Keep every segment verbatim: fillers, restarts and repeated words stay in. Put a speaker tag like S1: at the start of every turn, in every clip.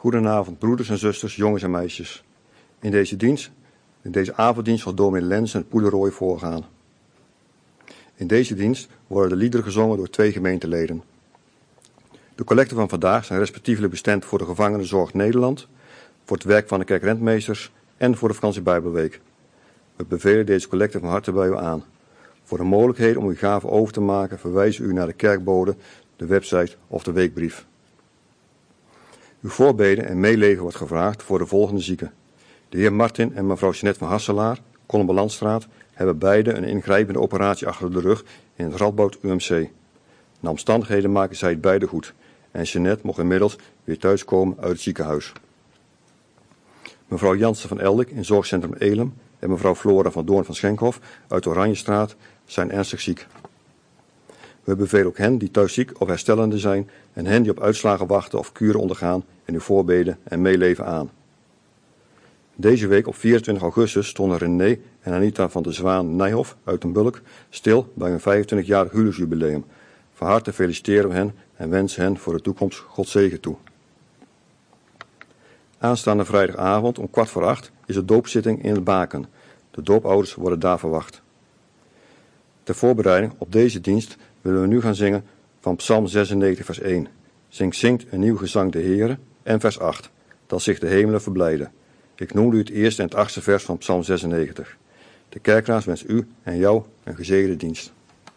S1: Goedenavond, broeders en zusters, jongens en meisjes. In deze dienst, in deze avonddienst zal dominee Lens en Poederooi voorgaan. In deze dienst worden de liederen gezongen door twee gemeenteleden. De collecten van vandaag zijn respectievelijk bestemd voor de Gevangenenzorg Nederland, voor het werk van de kerkrentmeesters en voor de vakantie Bijbelweek. We bevelen deze collecten van harte bij u aan. Voor de mogelijkheid om uw gaven over te maken, verwijzen u naar de kerkbode, de website of de weekbrief. Uw voorbeden en meeleven wordt gevraagd voor de volgende zieken. De heer Martin en mevrouw Jeanette van Hasselaar, Kollenbelandstraat, hebben beide een ingrijpende operatie achter de rug in het Radboud U M C. Na omstandigheden maken zij het beide goed en Jeanette mocht inmiddels weer thuiskomen uit het ziekenhuis. Mevrouw Jansen van Eldik in zorgcentrum Elim en mevrouw Flora van Doorn van Schenkhof uit de Oranjestraat zijn ernstig ziek. We bevelen ook hen die thuis ziek of herstellende zijn en hen die op uitslagen wachten of kuren ondergaan in uw voorbeden en meeleven aan. Deze week op vierentwintig augustus stonden René en Anita van de Zwaan Nijhoff uit den Bulk stil bij hun vijfentwintigjarig huwelijksjubileum. Van harte feliciteren we hen en wensen hen voor de toekomst God zegen toe. Aanstaande vrijdagavond om kwart voor acht is de doopzitting in het Baken. De doopouders worden daar verwacht. Ter voorbereiding op deze dienst willen we nu gaan zingen van Psalm zesennegentig vers één. Zing zingt een nieuw gezang de Heere en vers acht, dat zich de hemelen verblijden. Ik noemde u het eerste en het achtste vers van Psalm zesennegentig. De kerkraad wenst u en jou een gezegende dienst.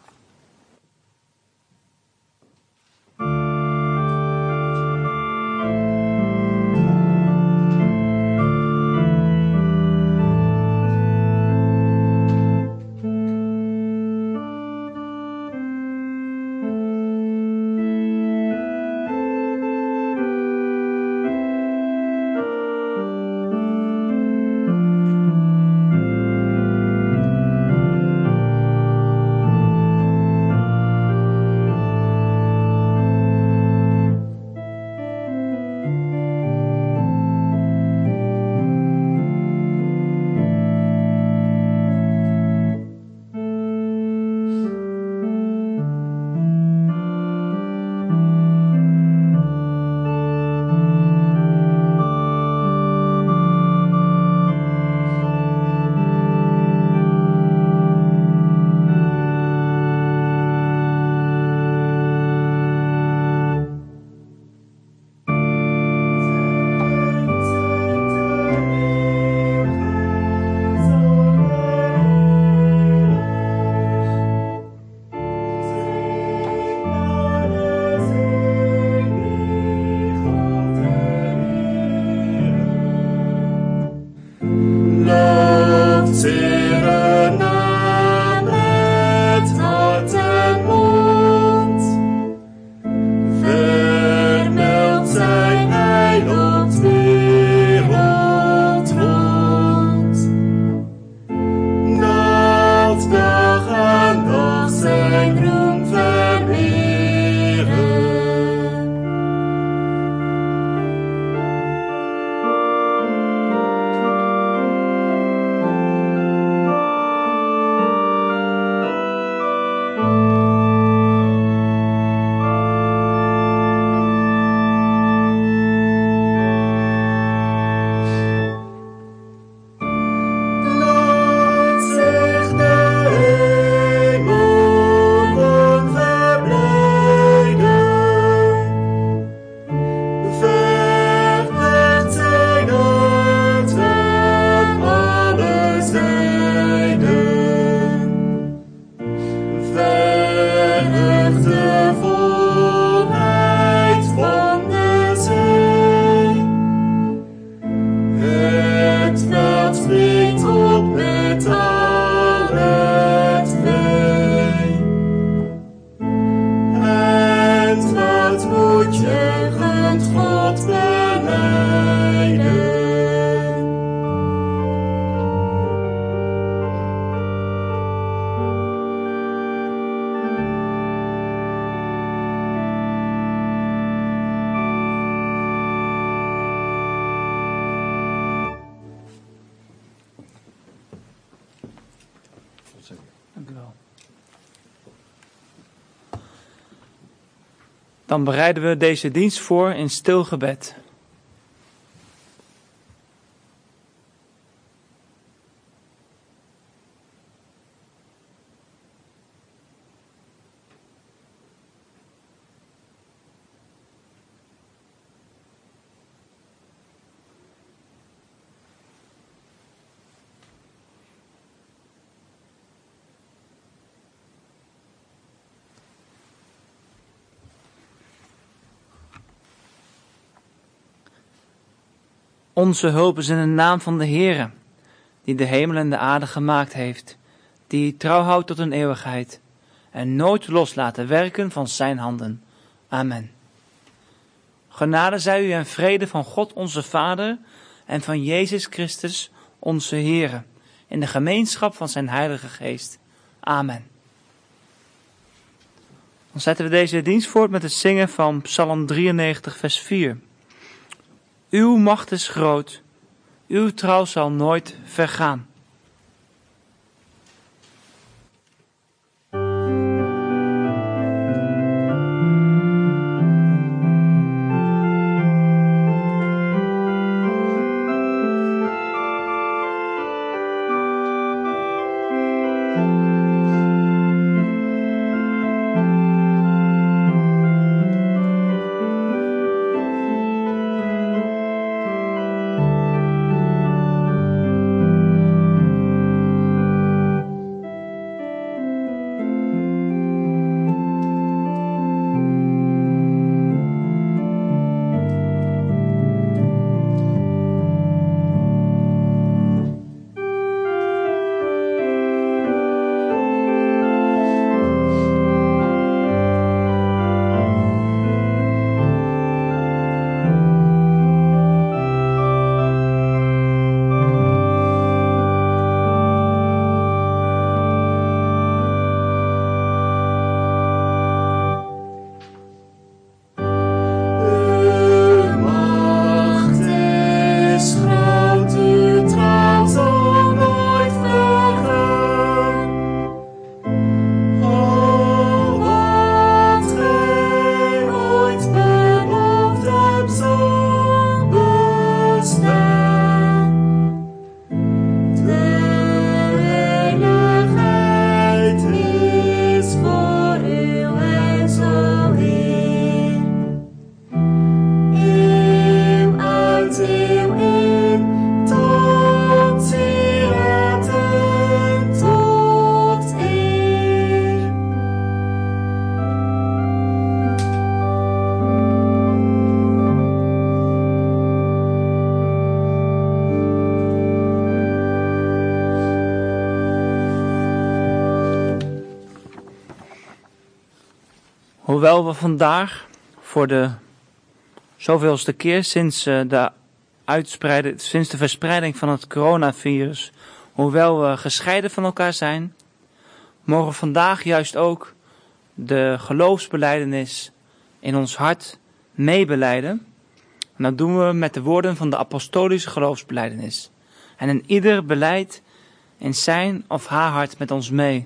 S2: Dank u wel. Dan bereiden we deze dienst voor in stil gebed.
S3: Onze hulp is in de naam van de Heere, die de hemel en de aarde gemaakt heeft, die trouw houdt tot een eeuwigheid en nooit loslaten werken van zijn handen. Amen. Genade zij u en vrede van God onze Vader en van Jezus Christus onze Heere, in de gemeenschap van zijn Heilige Geest. Amen. Dan zetten we deze dienst voort met het zingen van Psalm drieënnegentig vers vier. Uw macht is groot, uw trouw zal nooit vergaan. Hoewel we vandaag voor de zoveelste keer sinds de, uitspreiding, sinds de verspreiding van het coronavirus, hoewel we gescheiden van elkaar zijn, mogen we vandaag juist ook de geloofsbelijdenis in ons hart meebelijden. En dat doen we met de woorden van de apostolische geloofsbelijdenis. En een ieder belijdt in zijn of haar hart met ons mee.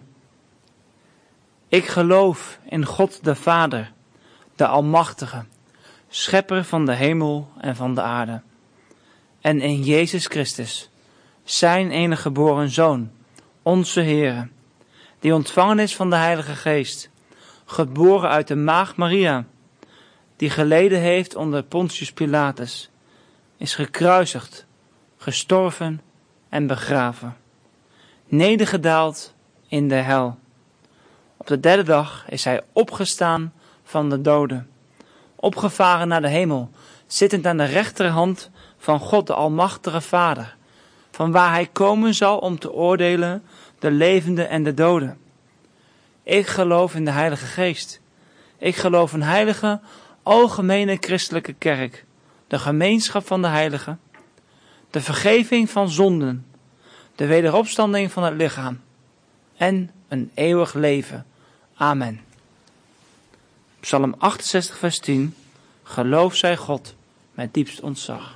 S3: Ik geloof in God de Vader, de Almachtige, schepper van de hemel en van de aarde. En in Jezus Christus, zijn enige geboren Zoon, onze Heere, die ontvangen is van de Heilige Geest, geboren uit de maagd Maria, die geleden heeft onder Pontius Pilatus, is gekruisigd, gestorven en begraven, nedergedaald in de hel. Op de derde dag is hij opgestaan van de doden, opgevaren naar de hemel, zittend aan de rechterhand van God de Almachtige Vader, van waar hij komen zal om te oordelen de levenden en de doden. Ik geloof in de Heilige Geest. Ik geloof in heilige, algemene christelijke kerk, de gemeenschap van de heiligen, de vergeving van zonden, de wederopstanding van het lichaam en een eeuwig leven. Amen. Psalm achtenzestig vers tien. Geloof zij God met diepst ontzag.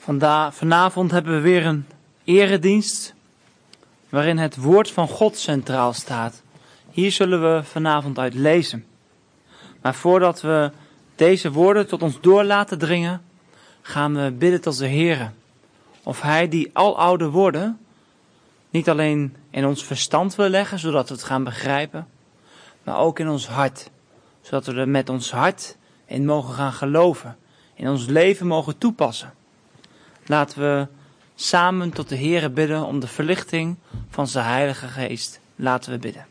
S3: Vanda- vanavond hebben we weer een eredienst waarin het woord van God centraal staat. Hier zullen we vanavond uit lezen. Maar voordat we deze woorden tot ons door laten dringen, gaan we bidden tot de Heere. Of Hij die aloude woorden niet alleen in ons verstand wil leggen, zodat we het gaan begrijpen, maar ook in ons hart. Zodat we er met ons hart in mogen gaan geloven, in ons leven mogen toepassen. Laten we samen tot de Heere bidden om de verlichting van zijn Heilige Geest. Laten we bidden.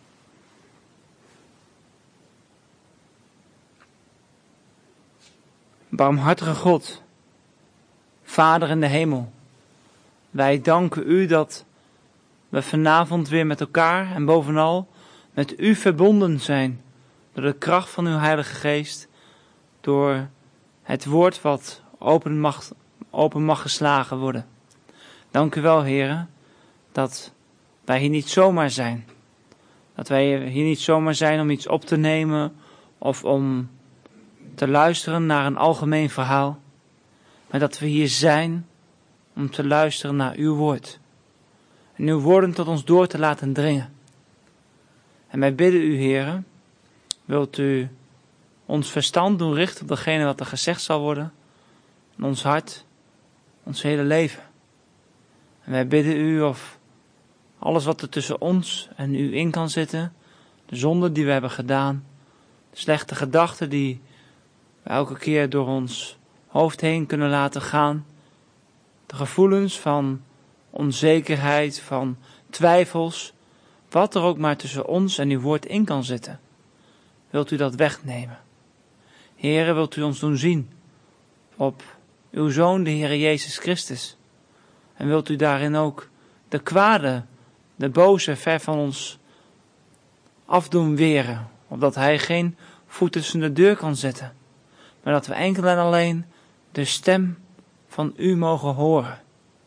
S3: Barmhartige God, Vader in de hemel, wij danken u dat we vanavond weer met elkaar en bovenal met u verbonden zijn door de kracht van uw Heilige Geest, door het woord wat open mag, open mag geslagen worden. Dank u wel, Heere, dat wij hier niet zomaar zijn. Dat wij hier niet zomaar zijn om iets op te nemen of om te luisteren naar een algemeen verhaal, maar dat we hier zijn om te luisteren naar uw woord. En uw woorden tot ons door te laten dringen. En wij bidden u, Heere, wilt u ons verstand doen richten op datgene wat er gezegd zal worden, en ons hart, ons hele leven. En wij bidden u of alles wat er tussen ons en u in kan zitten, de zonde die we hebben gedaan, de slechte gedachten die we elke keer door ons hoofd heen kunnen laten gaan, de gevoelens van onzekerheid, van twijfels, wat er ook maar tussen ons en uw woord in kan zitten, wilt u dat wegnemen. Heere, wilt u ons doen zien op uw Zoon, de Heere Jezus Christus. En wilt u daarin ook de kwade, de boze ver van ons afdoen weren, opdat hij geen voet tussen de deur kan zetten, maar dat we enkel en alleen de stem van u mogen horen.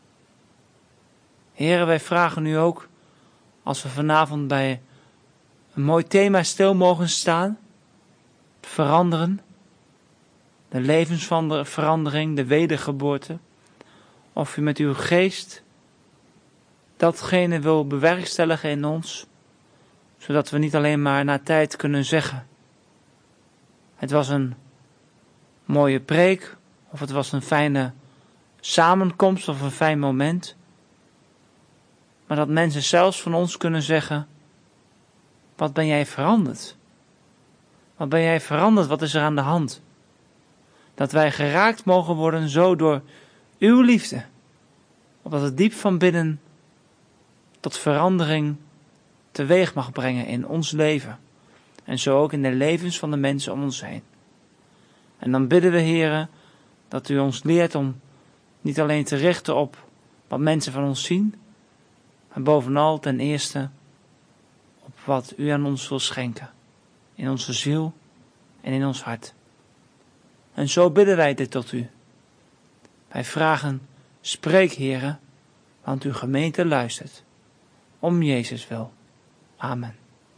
S3: Heere, wij vragen u ook, als we vanavond bij een mooi thema stil mogen staan, veranderen, de levensverandering, de wedergeboorte, of u met uw geest datgene wil bewerkstelligen in ons, zodat we niet alleen maar na tijd kunnen zeggen, het was een mooie preek, of het was een fijne samenkomst of een fijn moment, maar dat mensen zelfs van ons kunnen zeggen, wat ben jij veranderd? Wat ben jij veranderd? Wat is er aan de hand? Dat wij geraakt mogen worden zo door uw liefde, opdat het diep van binnen tot verandering teweeg mag brengen in ons leven. En zo ook in de levens van de mensen om ons heen. En dan bidden we, Heere, dat u ons leert om niet alleen te richten op wat mensen van ons zien, maar bovenal ten eerste op wat u aan ons wil schenken. In onze ziel en in ons hart. En zo bidden wij dit tot u. Wij vragen, spreek, Heere, want uw gemeente luistert. Om Jezus wil. Amen.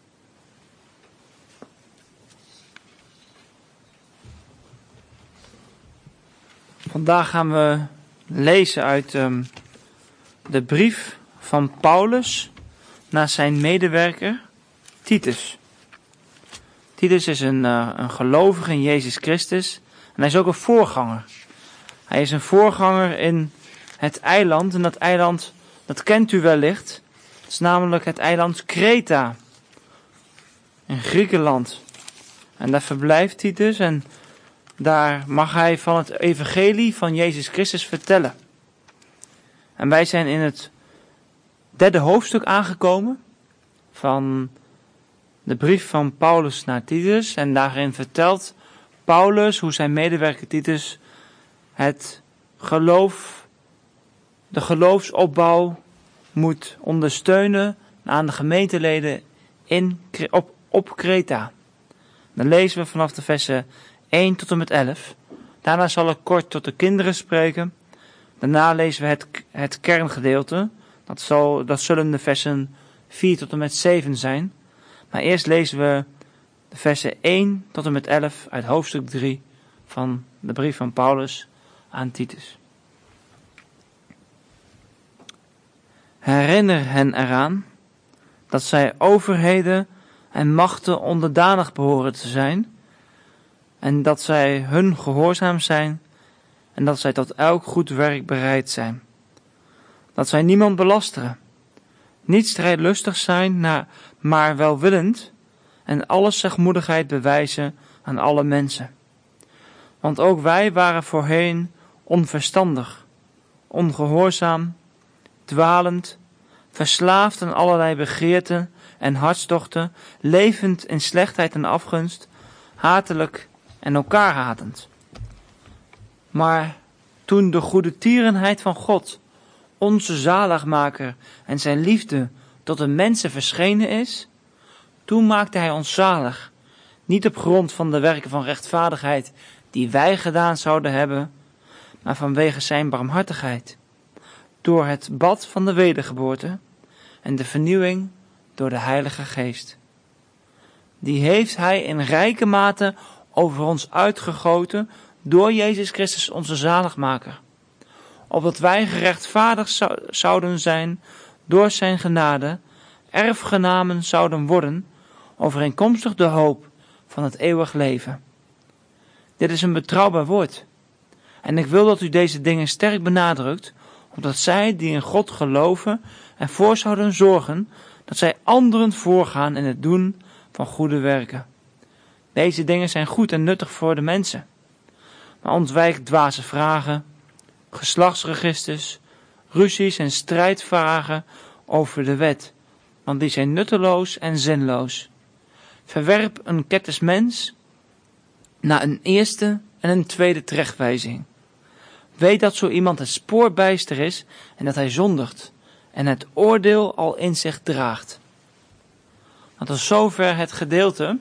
S3: Vandaag gaan we lezen uit um, de brief van Paulus naar zijn medewerker Titus. Titus is een, uh, een gelovige in Jezus Christus en hij is ook een voorganger. Hij is een voorganger in het eiland en dat eiland, dat kent u wellicht. Het is namelijk het eiland Kreta in Griekenland. En daar verblijft Titus en daar mag hij van het evangelie van Jezus Christus vertellen. En wij zijn in het derde hoofdstuk aangekomen van de brief van Paulus naar Titus. En daarin vertelt Paulus hoe zijn medewerker Titus het geloof, de geloofsopbouw moet ondersteunen aan de gemeenteleden in, op, op Kreta. Dan lezen we vanaf de versen één tot en met elf. Daarna zal ik kort tot de kinderen spreken. Daarna lezen we het, het kerngedeelte. Dat, zal, dat zullen de versen vier tot en met zeven zijn. Maar eerst lezen we de versen één tot en met elf uit hoofdstuk drie van de brief van Paulus aan Titus. Herinner hen eraan dat zij overheden en machten onderdanig behoren te zijn en dat zij hun gehoorzaam zijn en dat zij tot elk goed werk bereid zijn. Dat zij niemand belasteren, niet strijdlustig zijn, maar welwillend en alle zachtmoedigheid bewijzen aan alle mensen. Want ook wij waren voorheen onverstandig, ongehoorzaam, dwalend, verslaafd aan allerlei begeerten en hartstochten, levend in slechtheid en afgunst, hatelijk en elkaar hatend. Maar toen de goedertierenheid van God, onze zaligmaker en zijn liefde tot de mensen verschenen is, toen maakte hij ons zalig, niet op grond van de werken van rechtvaardigheid die wij gedaan zouden hebben, maar vanwege zijn barmhartigheid, door het bad van de wedergeboorte en de vernieuwing door de Heilige Geest. Die heeft hij in rijke mate over ons uitgegoten door Jezus Christus onze zaligmaker, opdat wij gerechtvaardigd zou, zouden zijn door zijn genade, erfgenamen zouden worden, overeenkomstig de hoop van het eeuwig leven. Dit is een betrouwbaar woord. En ik wil dat u deze dingen sterk benadrukt, opdat zij die in God geloven ervoor zouden zorgen dat zij anderen voorgaan in het doen van goede werken. Deze dingen zijn goed en nuttig voor de mensen. Maar ontwijk dwaze vragen, geslachtsregisters, ruzies en strijdvragen over de wet, want die zijn nutteloos en zinloos. Verwerp een ketters mens na een eerste en een tweede terechtwijzing. Weet dat zo iemand het spoor bijster is en dat hij zondigt en het oordeel al in zich draagt. Want tot zover het gedeelte.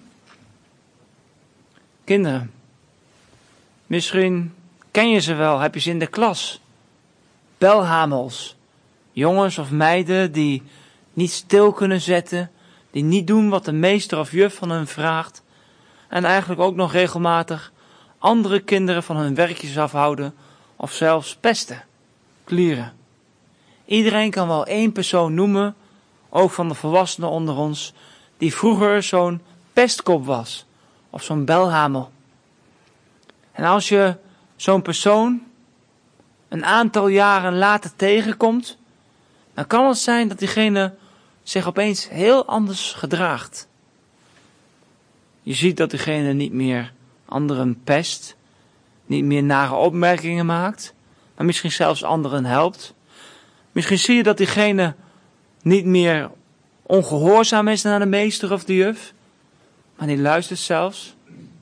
S3: Kinderen, misschien ken je ze wel, heb je ze in de klas. Belhamels, jongens of meiden die niet stil kunnen zetten, die niet doen wat de meester of juf van hen vraagt en eigenlijk ook nog regelmatig andere kinderen van hun werkjes afhouden of zelfs pesten, klieren. Iedereen kan wel één persoon noemen, ook van de volwassenen onder ons, die vroeger zo'n pestkop was of zo'n belhamel. En als je zo'n persoon een aantal jaren later tegenkomt, dan kan het zijn dat diegene zich opeens heel anders gedraagt. Je ziet dat diegene niet meer anderen pest, niet meer nare opmerkingen maakt, maar misschien zelfs anderen helpt. Misschien zie je dat diegene niet meer ongehoorzaam is naar de meester of de juf, maar die luistert zelfs.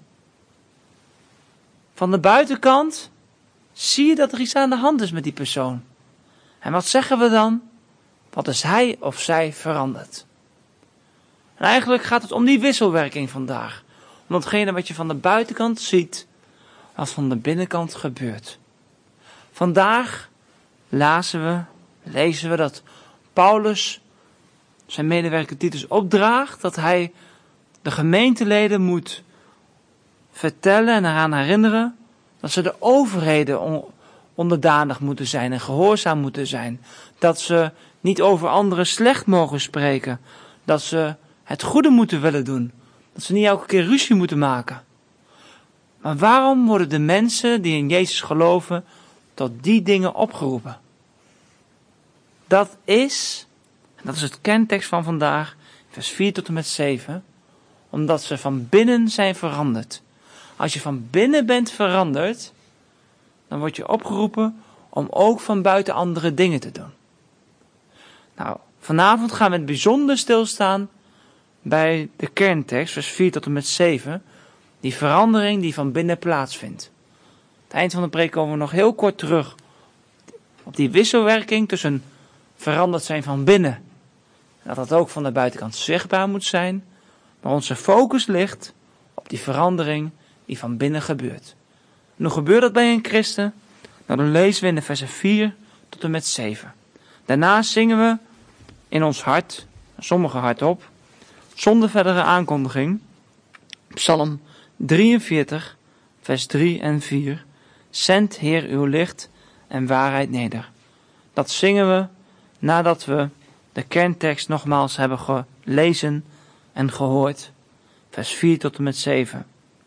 S3: Van de buitenkant zie je dat er iets aan de hand is met die persoon. En wat zeggen we dan? Wat is hij of zij veranderd? En eigenlijk gaat het om die wisselwerking vandaag. Om datgene wat je van de buitenkant ziet, wat van de binnenkant gebeurt. Vandaag lazen we, lezen we dat Paulus zijn medewerker Titus opdraagt dat hij de gemeenteleden moet vertellen en eraan herinneren dat ze de overheden onderdanig moeten zijn en gehoorzaam moeten zijn. Dat ze niet over anderen slecht mogen spreken. Dat ze het goede moeten willen doen. Dat ze niet elke keer ruzie moeten maken. Maar waarom worden de mensen die in Jezus geloven tot die dingen opgeroepen? Dat is, en dat is het kentekst van vandaag, vers vier tot en met zeven, omdat ze van binnen zijn veranderd. Als je van binnen bent veranderd, dan word je opgeroepen om ook van buiten andere dingen te doen. Nou, vanavond gaan we in het bijzonder stilstaan bij de kerntekst, vers vier tot en met zeven, die verandering die van binnen plaatsvindt. Aan het eind van de preek komen we nog heel kort terug op die wisselwerking tussen veranderd zijn van binnen. En dat dat ook van de buitenkant zichtbaar moet zijn, maar onze focus ligt op die verandering die van binnen gebeurt. En hoe gebeurt dat bij een christen? Nou, dan lezen we in de versen vier tot en met zeven. Daarna zingen we in ons hart, sommige hardop, zonder verdere aankondiging, Psalm drieënveertig, vers drie en vier. Zend, Heer, uw licht en waarheid neder. Dat zingen we nadat we de kerntekst nogmaals hebben gelezen en gehoord. Vers vier tot en met zeven.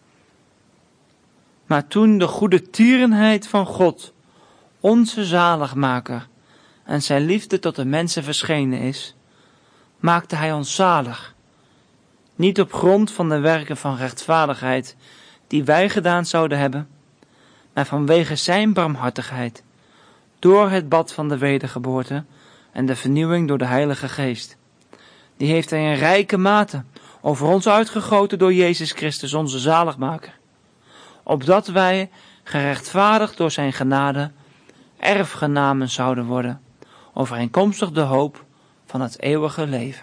S3: Maar toen de goede tierenheid van God, onze zaligmaker, en zijn liefde tot de mensen verschenen is, maakte hij ons zalig. Niet op grond van de werken van rechtvaardigheid die wij gedaan zouden hebben, maar vanwege zijn barmhartigheid, door het bad van de wedergeboorte en de vernieuwing door de Heilige Geest. Die heeft hij in rijke mate over ons uitgegoten door Jezus Christus, onze zaligmaker, opdat wij, gerechtvaardigd door zijn genade, erfgenamen zouden worden, overeenkomstig de hoop van het eeuwige leven.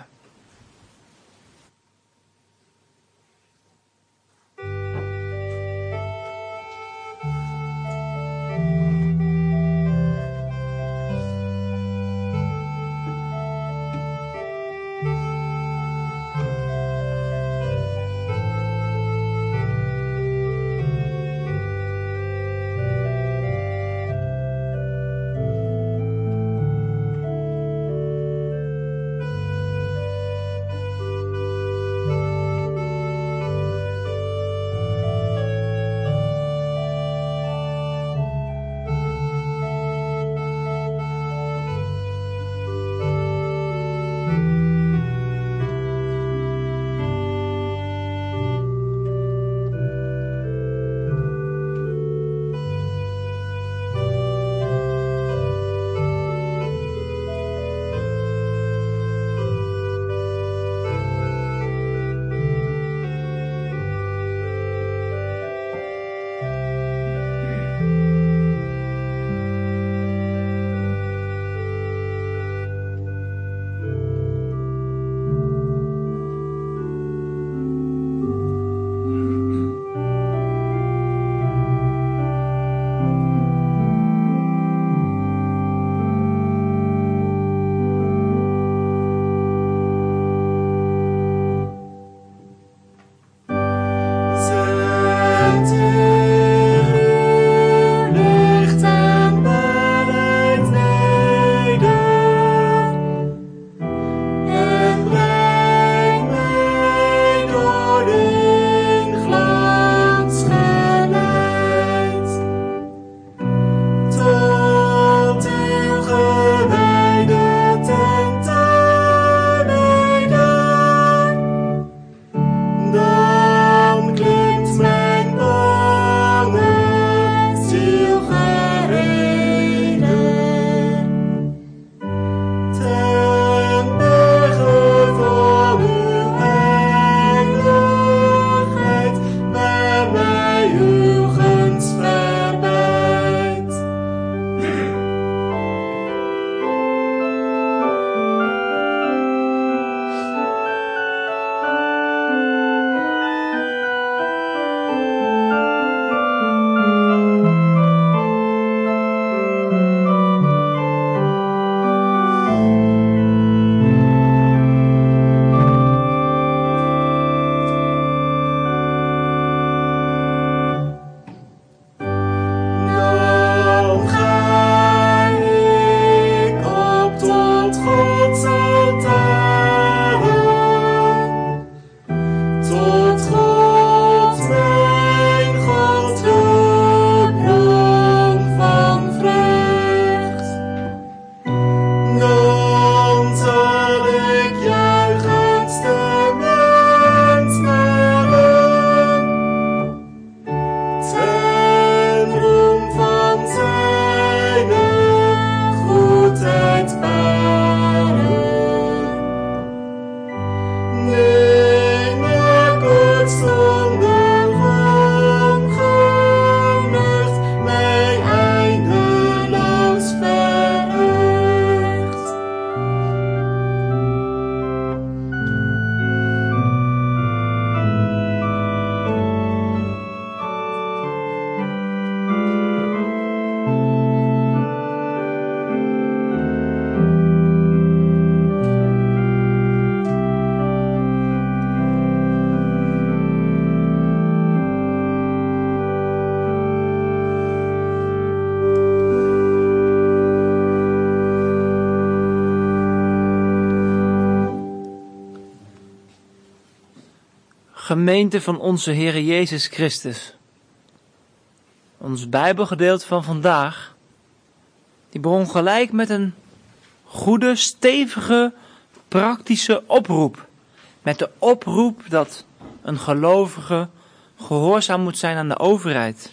S3: Gemeente van onze Heere Jezus Christus. Ons Bijbelgedeelte van vandaag, die begon gelijk met een goede, stevige, praktische oproep. Met de oproep dat een gelovige gehoorzaam moet zijn aan de overheid.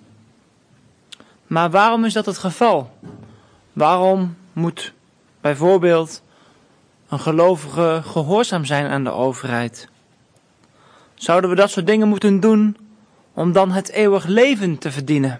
S3: Maar waarom is dat het geval? Waarom moet bijvoorbeeld een gelovige gehoorzaam zijn aan de overheid? Zouden we dat soort dingen moeten doen om dan het eeuwig leven te verdienen?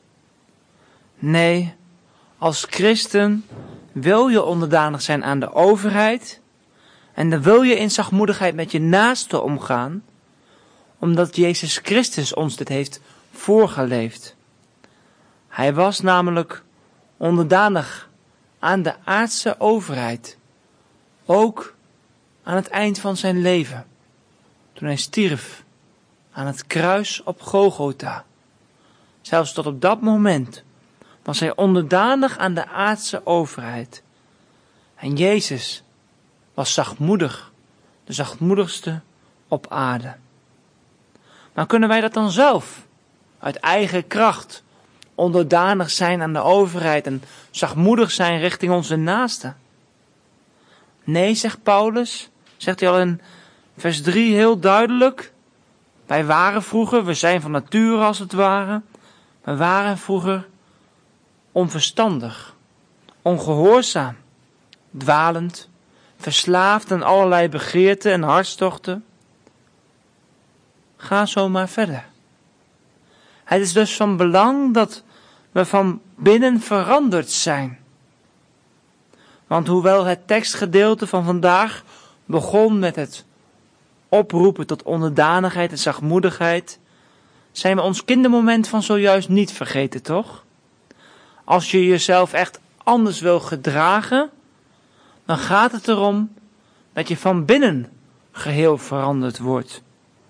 S3: Nee, als christen wil je onderdanig zijn aan de overheid en dan wil je in zachtmoedigheid met je naaste omgaan, omdat Jezus Christus ons dit heeft voorgeleefd. Hij was namelijk onderdanig aan de aardse overheid, ook aan het eind van zijn leven, toen hij stierf aan het kruis op Golgotha. Zelfs tot op dat moment was hij onderdanig aan de aardse overheid. En Jezus was zachtmoedig, de zachtmoedigste op aarde. Maar kunnen wij dat dan zelf, uit eigen kracht, onderdanig zijn aan de overheid en zachtmoedig zijn richting onze naaste? Nee, zegt Paulus, zegt hij al in vers drie heel duidelijk. Wij waren vroeger, we zijn van nature als het ware, we waren vroeger onverstandig, ongehoorzaam, dwalend, verslaafd aan allerlei begeerten en hartstochten. Ga zo maar verder. Het is dus van belang dat we van binnen veranderd zijn. Want hoewel het tekstgedeelte van vandaag begon met het oproepen tot onderdanigheid en zachtmoedigheid, zijn we ons kindermoment van zojuist niet vergeten, toch? Als je jezelf echt anders wil gedragen, dan gaat het erom dat je van binnen geheel veranderd wordt.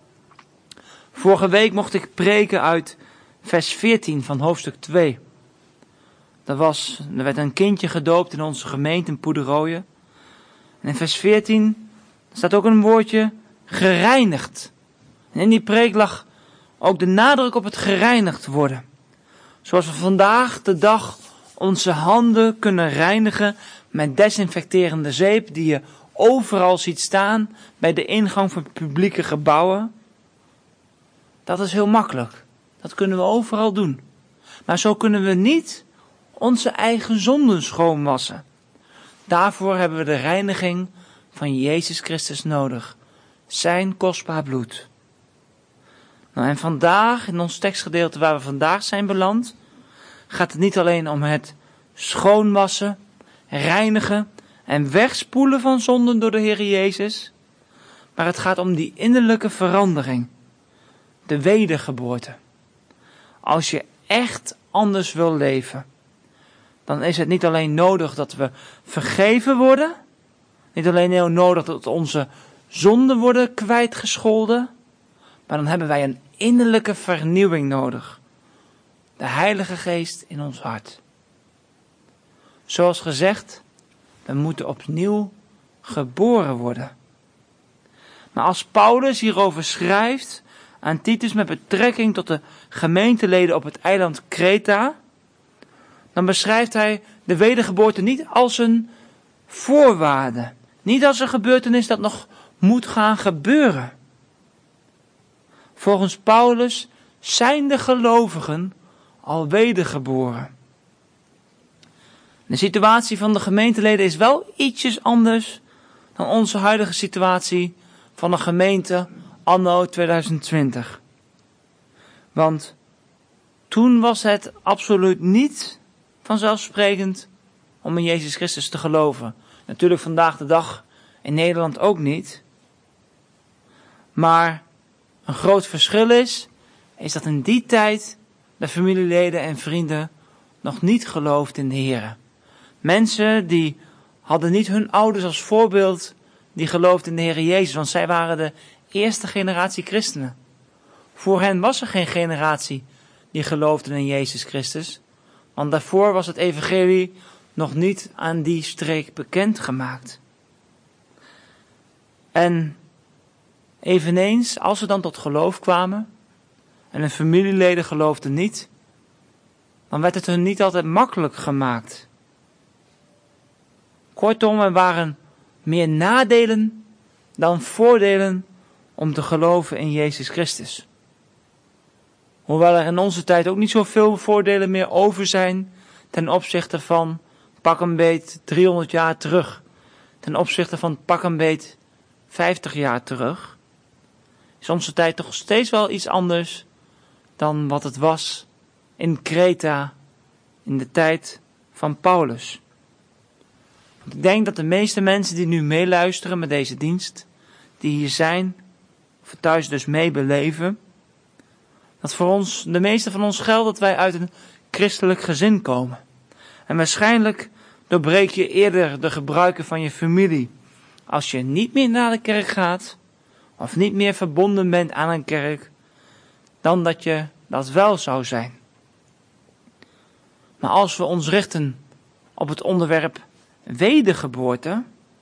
S3: Vorige week mocht ik preken uit vers veertien van hoofdstuk twee. Er, was, er werd een kindje gedoopt in onze gemeente in Poederoijen. En in vers veertien staat ook een woordje gereinigd. En in die preek lag ook de nadruk op het gereinigd worden. Zoals we vandaag de dag onze handen kunnen reinigen met desinfecterende zeep die je overal ziet staan bij de ingang van publieke gebouwen. Dat is heel makkelijk. Dat kunnen we overal doen. Maar zo kunnen we niet onze eigen zonden schoonwassen. Daarvoor hebben we de reiniging van Jezus Christus nodig. Zijn kostbaar bloed. Nou, en vandaag, in ons tekstgedeelte waar we vandaag zijn beland, gaat het niet alleen om het schoonwassen, reinigen en wegspoelen van zonden door de Heer Jezus, maar het gaat om die innerlijke verandering, de wedergeboorte. Als je echt anders wil leven, dan is het niet alleen nodig dat we vergeven worden, niet alleen heel nodig dat onze zonden worden kwijtgescholden, maar dan hebben wij een innerlijke vernieuwing nodig. De Heilige Geest in ons hart. Zoals gezegd, we moeten opnieuw geboren worden. Maar als Paulus hierover schrijft aan Titus met betrekking tot de gemeenteleden op het eiland Kreta, dan beschrijft hij de wedergeboorte niet als een voorwaarde. Niet als een gebeurtenis dat nog moet gaan gebeuren. Volgens Paulus zijn de gelovigen al wedergeboren. De situatie van de gemeenteleden is wel ietsjes anders dan onze huidige situatie van de gemeente anno tweeduizend twintig. Want toen was het absoluut niet vanzelfsprekend om in Jezus Christus te geloven. Natuurlijk vandaag de dag in Nederland ook niet. Maar een groot verschil is, is dat in die tijd de familieleden en vrienden nog niet geloofden in de Heer. Mensen die hadden niet hun ouders als voorbeeld die geloofden in de Heer Jezus, want zij waren de eerste generatie christenen. Voor hen was er geen generatie die geloofden in Jezus Christus, want daarvoor was het evangelie nog niet aan die streek bekendgemaakt. En Eveneens, als ze dan tot geloof kwamen en hun familieleden geloofden niet, dan werd het hun niet altijd makkelijk gemaakt. Kortom, er waren meer nadelen dan voordelen om te geloven in Jezus Christus. Hoewel er in onze tijd ook niet zoveel voordelen meer over zijn ten opzichte van pak een beet driehonderd jaar terug. Ten opzichte van pak een beet vijftig jaar terug. Is onze tijd toch steeds wel iets anders dan wat het was in Kreta in de tijd van Paulus. Want ik denk dat de meeste mensen die nu meeluisteren met deze dienst, die hier zijn, of thuis dus meebeleven, dat voor ons, de meeste van ons geldt dat wij uit een christelijk gezin komen. En waarschijnlijk doorbreek je eerder de gebruiken van je familie als je niet meer naar de kerk gaat, of niet meer verbonden bent aan een kerk, dan dat je dat wel zou zijn. Maar als we ons richten op het onderwerp wedergeboorte,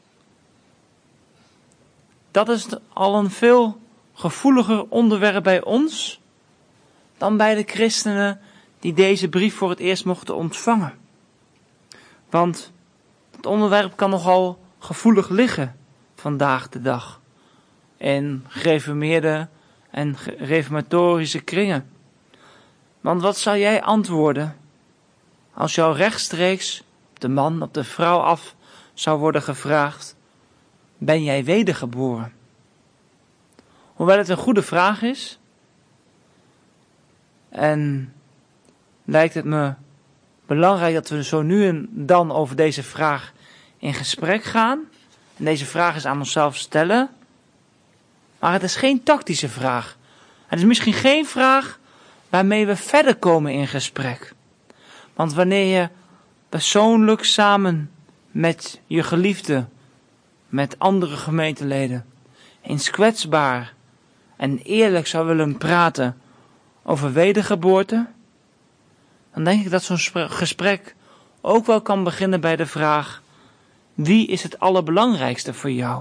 S3: dat is al een veel gevoeliger onderwerp bij ons dan bij de christenen die deze brief voor het eerst mochten ontvangen. Want het onderwerp kan nogal gevoelig liggen vandaag de dag in gereformeerde en reformatorische kringen. Want wat zou jij antwoorden als jou rechtstreeks op de man, op de vrouw af zou worden gevraagd: ben jij wedergeboren? Hoewel het een goede vraag is, en lijkt het me belangrijk dat we zo nu en dan over deze vraag in gesprek gaan en deze vraag eens aan onszelf stellen. Maar het is geen tactische vraag. Het is misschien geen vraag waarmee we verder komen in gesprek. Want wanneer je persoonlijk samen met je geliefde, met andere gemeenteleden, eens kwetsbaar en eerlijk zou willen praten over wedergeboorte, dan denk ik dat zo'n gesprek ook wel kan beginnen bij de vraag: wie is het allerbelangrijkste voor jou?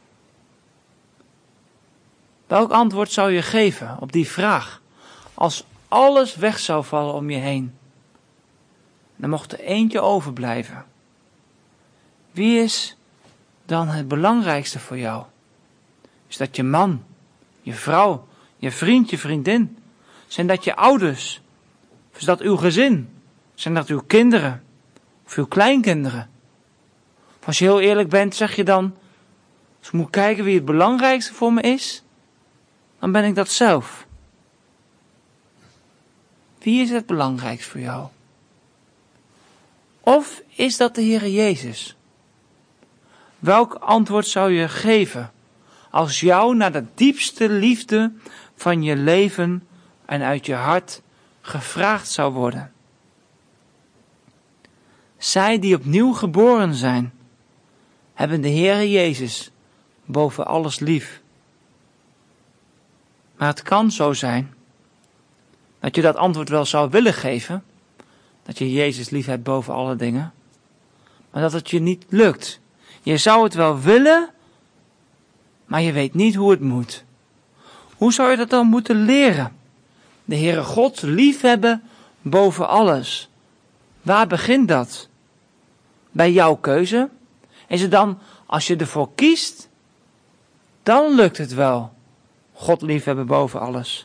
S3: Welk antwoord zou je geven op die vraag als alles weg zou vallen om je heen? Dan mocht er eentje overblijven. Wie is dan het belangrijkste voor jou? Is dat je man, je vrouw, je vriend, je vriendin? Zijn dat je ouders? Of is dat uw gezin? Zijn dat uw kinderen? Of uw kleinkinderen? Of als je heel eerlijk bent, zeg je dan: als ik moet kijken wie het belangrijkste voor me is, dan ben ik dat zelf. Wie is het belangrijkst voor jou? Of is dat de Heere Jezus? Welk antwoord zou je geven als jou naar de diepste liefde van je leven en uit je hart gevraagd zou worden? Zij die opnieuw geboren zijn, hebben de Heere Jezus boven alles lief. Maar het kan zo zijn dat je dat antwoord wel zou willen geven, dat je Jezus lief hebt boven alle dingen, maar dat het je niet lukt. Je zou het wel willen, maar je weet niet hoe het moet. Hoe zou je dat dan moeten leren? De Heere God liefhebben boven alles. Waar begint dat? Bij jouw keuze? Is het dan, als je ervoor kiest, dan lukt het wel. God liefhebben boven alles.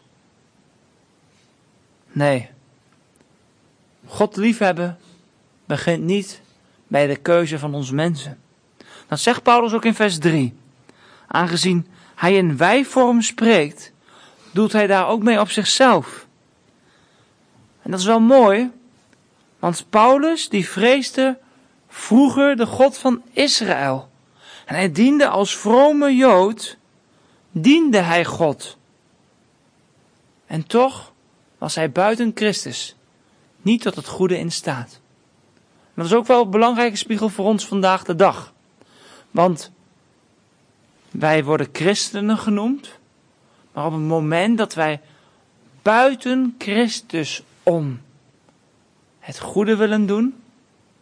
S3: Nee. God liefhebben begint niet bij de keuze van ons mensen. Dat zegt Paulus ook in vers drie. Aangezien hij in wij-vorm spreekt, doelt hij daar ook mee op zichzelf. En dat is wel mooi, want Paulus die vreesde vroeger de God van Israël. En hij diende als vrome Jood, diende hij God. En toch was hij buiten Christus niet tot het goede in staat. En dat is ook wel een belangrijke spiegel voor ons vandaag de dag. Want wij worden christenen genoemd, maar op het moment dat wij buiten Christus om het goede willen doen,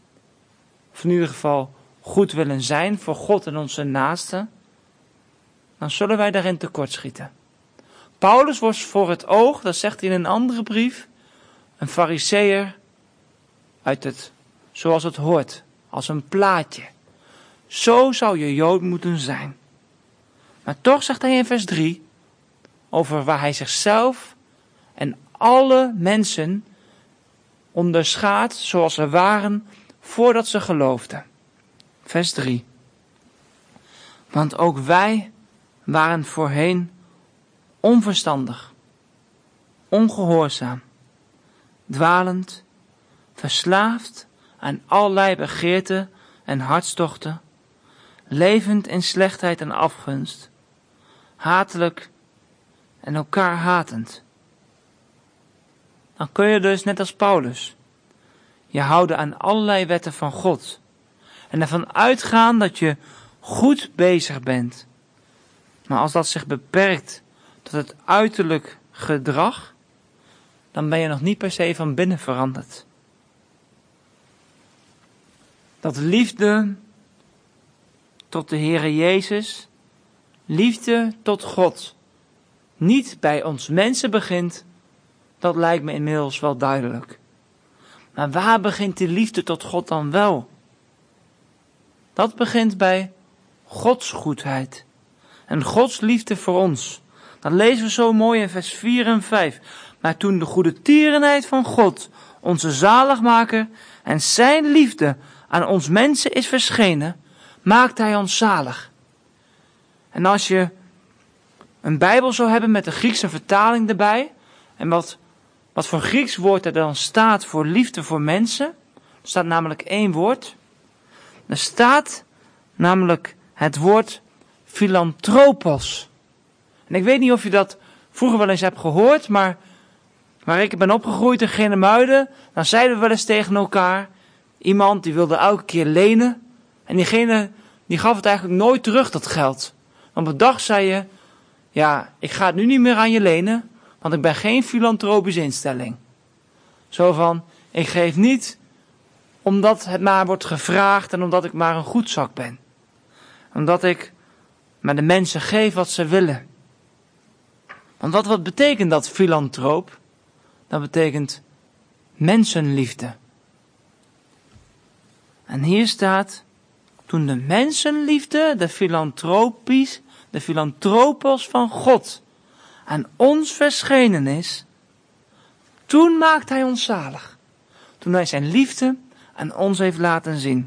S3: of in ieder geval goed willen zijn voor God en onze naasten, dan zullen wij daarin tekortschieten. Paulus was voor het oog, dat zegt hij in een andere brief, een fariseër uit het, zoals het hoort, als een plaatje. Zo zou je Jood moeten zijn. Maar toch zegt hij in vers drie, over waar hij zichzelf en alle mensen onderschaadt zoals ze waren voordat ze geloofden. Vers drie. Want ook wij waren voorheen onverstandig, ongehoorzaam, dwalend, verslaafd aan allerlei begeerten en hartstochten, levend in slechtheid en afgunst, hatelijk en elkaar hatend. Dan kun je dus, net als Paulus, je houden aan allerlei wetten van God en ervan uitgaan dat je goed bezig bent. Maar als dat zich beperkt tot het uiterlijk gedrag, dan ben je nog niet per se van binnen veranderd. Dat liefde tot de Heere Jezus, liefde tot God, niet bij ons mensen begint, dat lijkt me inmiddels wel duidelijk. Maar waar begint die liefde tot God dan wel? Dat begint bij Gods goedheid en Gods liefde voor ons. Dat lezen we zo mooi in vers vier en vijf. Maar toen de goede tierenheid van God, onze zaligmaker, en zijn liefde aan ons mensen is verschenen, maakt hij ons zalig. En als je een Bijbel zou hebben met de Griekse vertaling erbij, en wat, wat voor Grieks woord er dan staat voor liefde voor mensen, er staat namelijk één woord. Er staat namelijk het woord filantropos. En ik weet niet of je dat vroeger wel eens hebt gehoord, maar waar ik ben opgegroeid in Genemuiden, dan zeiden we wel eens tegen elkaar, iemand die wilde elke keer lenen, en diegene die gaf het eigenlijk nooit terug, dat geld. Op een dag zei je, ja, ik ga het nu niet meer aan je lenen, want ik ben geen filantropische instelling. Zo van, ik geef niet omdat het maar wordt gevraagd en omdat ik maar een goedzak ben. Omdat ik maar de mensen geef wat ze willen. Want wat, wat betekent dat filantroop? Dat betekent mensenliefde. En hier staat, toen de mensenliefde, de filantropisch, de filantropos van God aan ons verschenen is, toen maakt hij ons zalig. Toen hij zijn liefde aan ons heeft laten zien.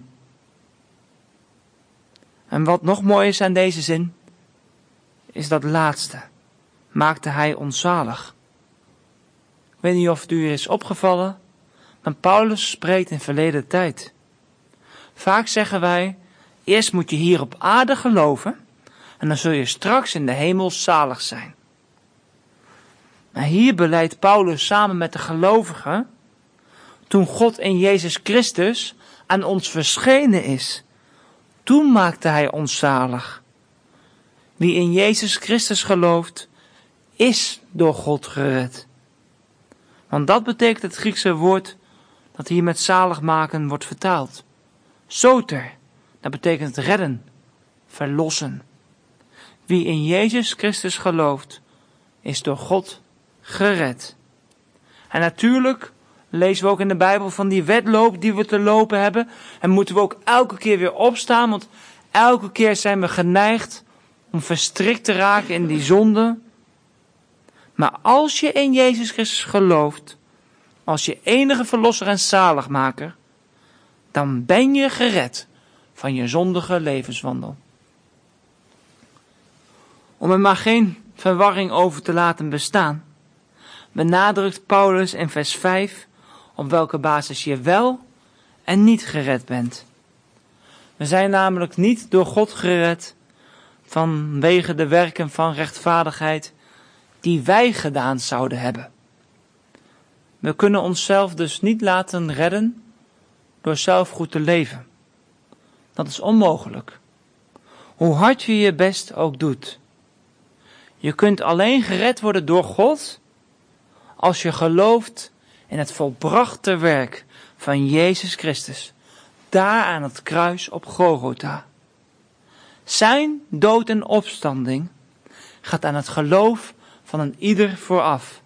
S3: En wat nog mooi is aan deze zin, is dat laatste. Maakte hij ons zalig. Ik weet niet of het u is opgevallen, maar Paulus spreekt in verleden tijd. Vaak zeggen wij, eerst moet je hier op aarde geloven en dan zul je straks in de hemel zalig zijn. Maar hier beleidt Paulus samen met de gelovigen, toen God in Jezus Christus aan ons verschenen is, toen maakte hij ons zalig. Wie in Jezus Christus gelooft, is door God gered. Want dat betekent het Griekse woord dat hier met zalig maken wordt vertaald. Soter, dat betekent redden, verlossen. Wie in Jezus Christus gelooft, is door God gered. En natuurlijk lezen we ook in de Bijbel van die wedloop die we te lopen hebben. En moeten we ook elke keer weer opstaan, want elke keer zijn we geneigd om verstrikt te raken in die zonde. Maar als je in Jezus Christus gelooft, als je enige verlosser en zaligmaker, dan ben je gered van je zondige levenswandel. Om er maar geen verwarring over te laten bestaan, benadrukt Paulus in vers vijf op welke basis je wel en niet gered bent. We zijn namelijk niet door God gered vanwege de werken van rechtvaardigheid die wij gedaan zouden hebben. We kunnen onszelf dus niet laten redden door zelf goed te leven. Dat is onmogelijk. Hoe hard je je best ook doet. Je kunt alleen gered worden door God als je gelooft in het volbrachte werk van Jezus Christus, daar aan het kruis op Golgotha. Zijn dood en opstanding gaat aan het geloof van een ieder vooraf.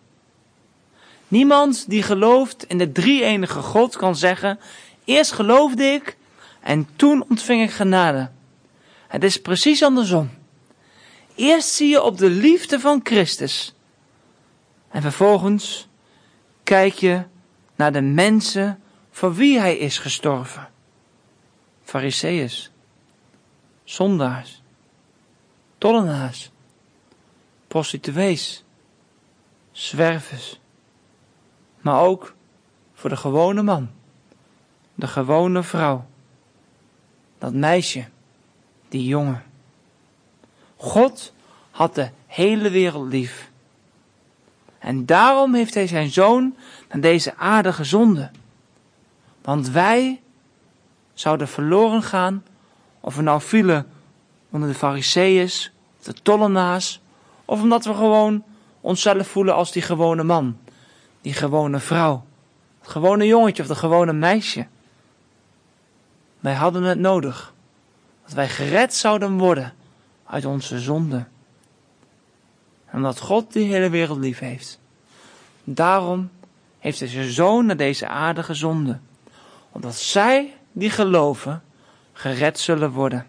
S3: Niemand die gelooft in de drie-enige God kan zeggen, eerst geloofde ik en toen ontving ik genade. Het is precies andersom. Eerst zie je op de liefde van Christus. En vervolgens kijk je naar de mensen voor wie hij is gestorven. Farizeeërs, zondaars, tollenaars, prostituees, zwervers. Maar ook voor de gewone man, de gewone vrouw, dat meisje, die jongen. God had de hele wereld lief. En daarom heeft hij zijn zoon naar deze aarde gezonden. Want wij zouden verloren gaan, of we nou vielen onder de Farizeeërs, de tollenaars, of omdat we gewoon onszelf voelen als die gewone man, die gewone vrouw, het gewone jongetje of de gewone meisje. Wij hadden het nodig, dat wij gered zouden worden uit onze zonde. En omdat God die hele wereld lief heeft. Daarom heeft hij zijn zoon naar deze aarde gezonden. Opdat zij die geloven gered zullen worden.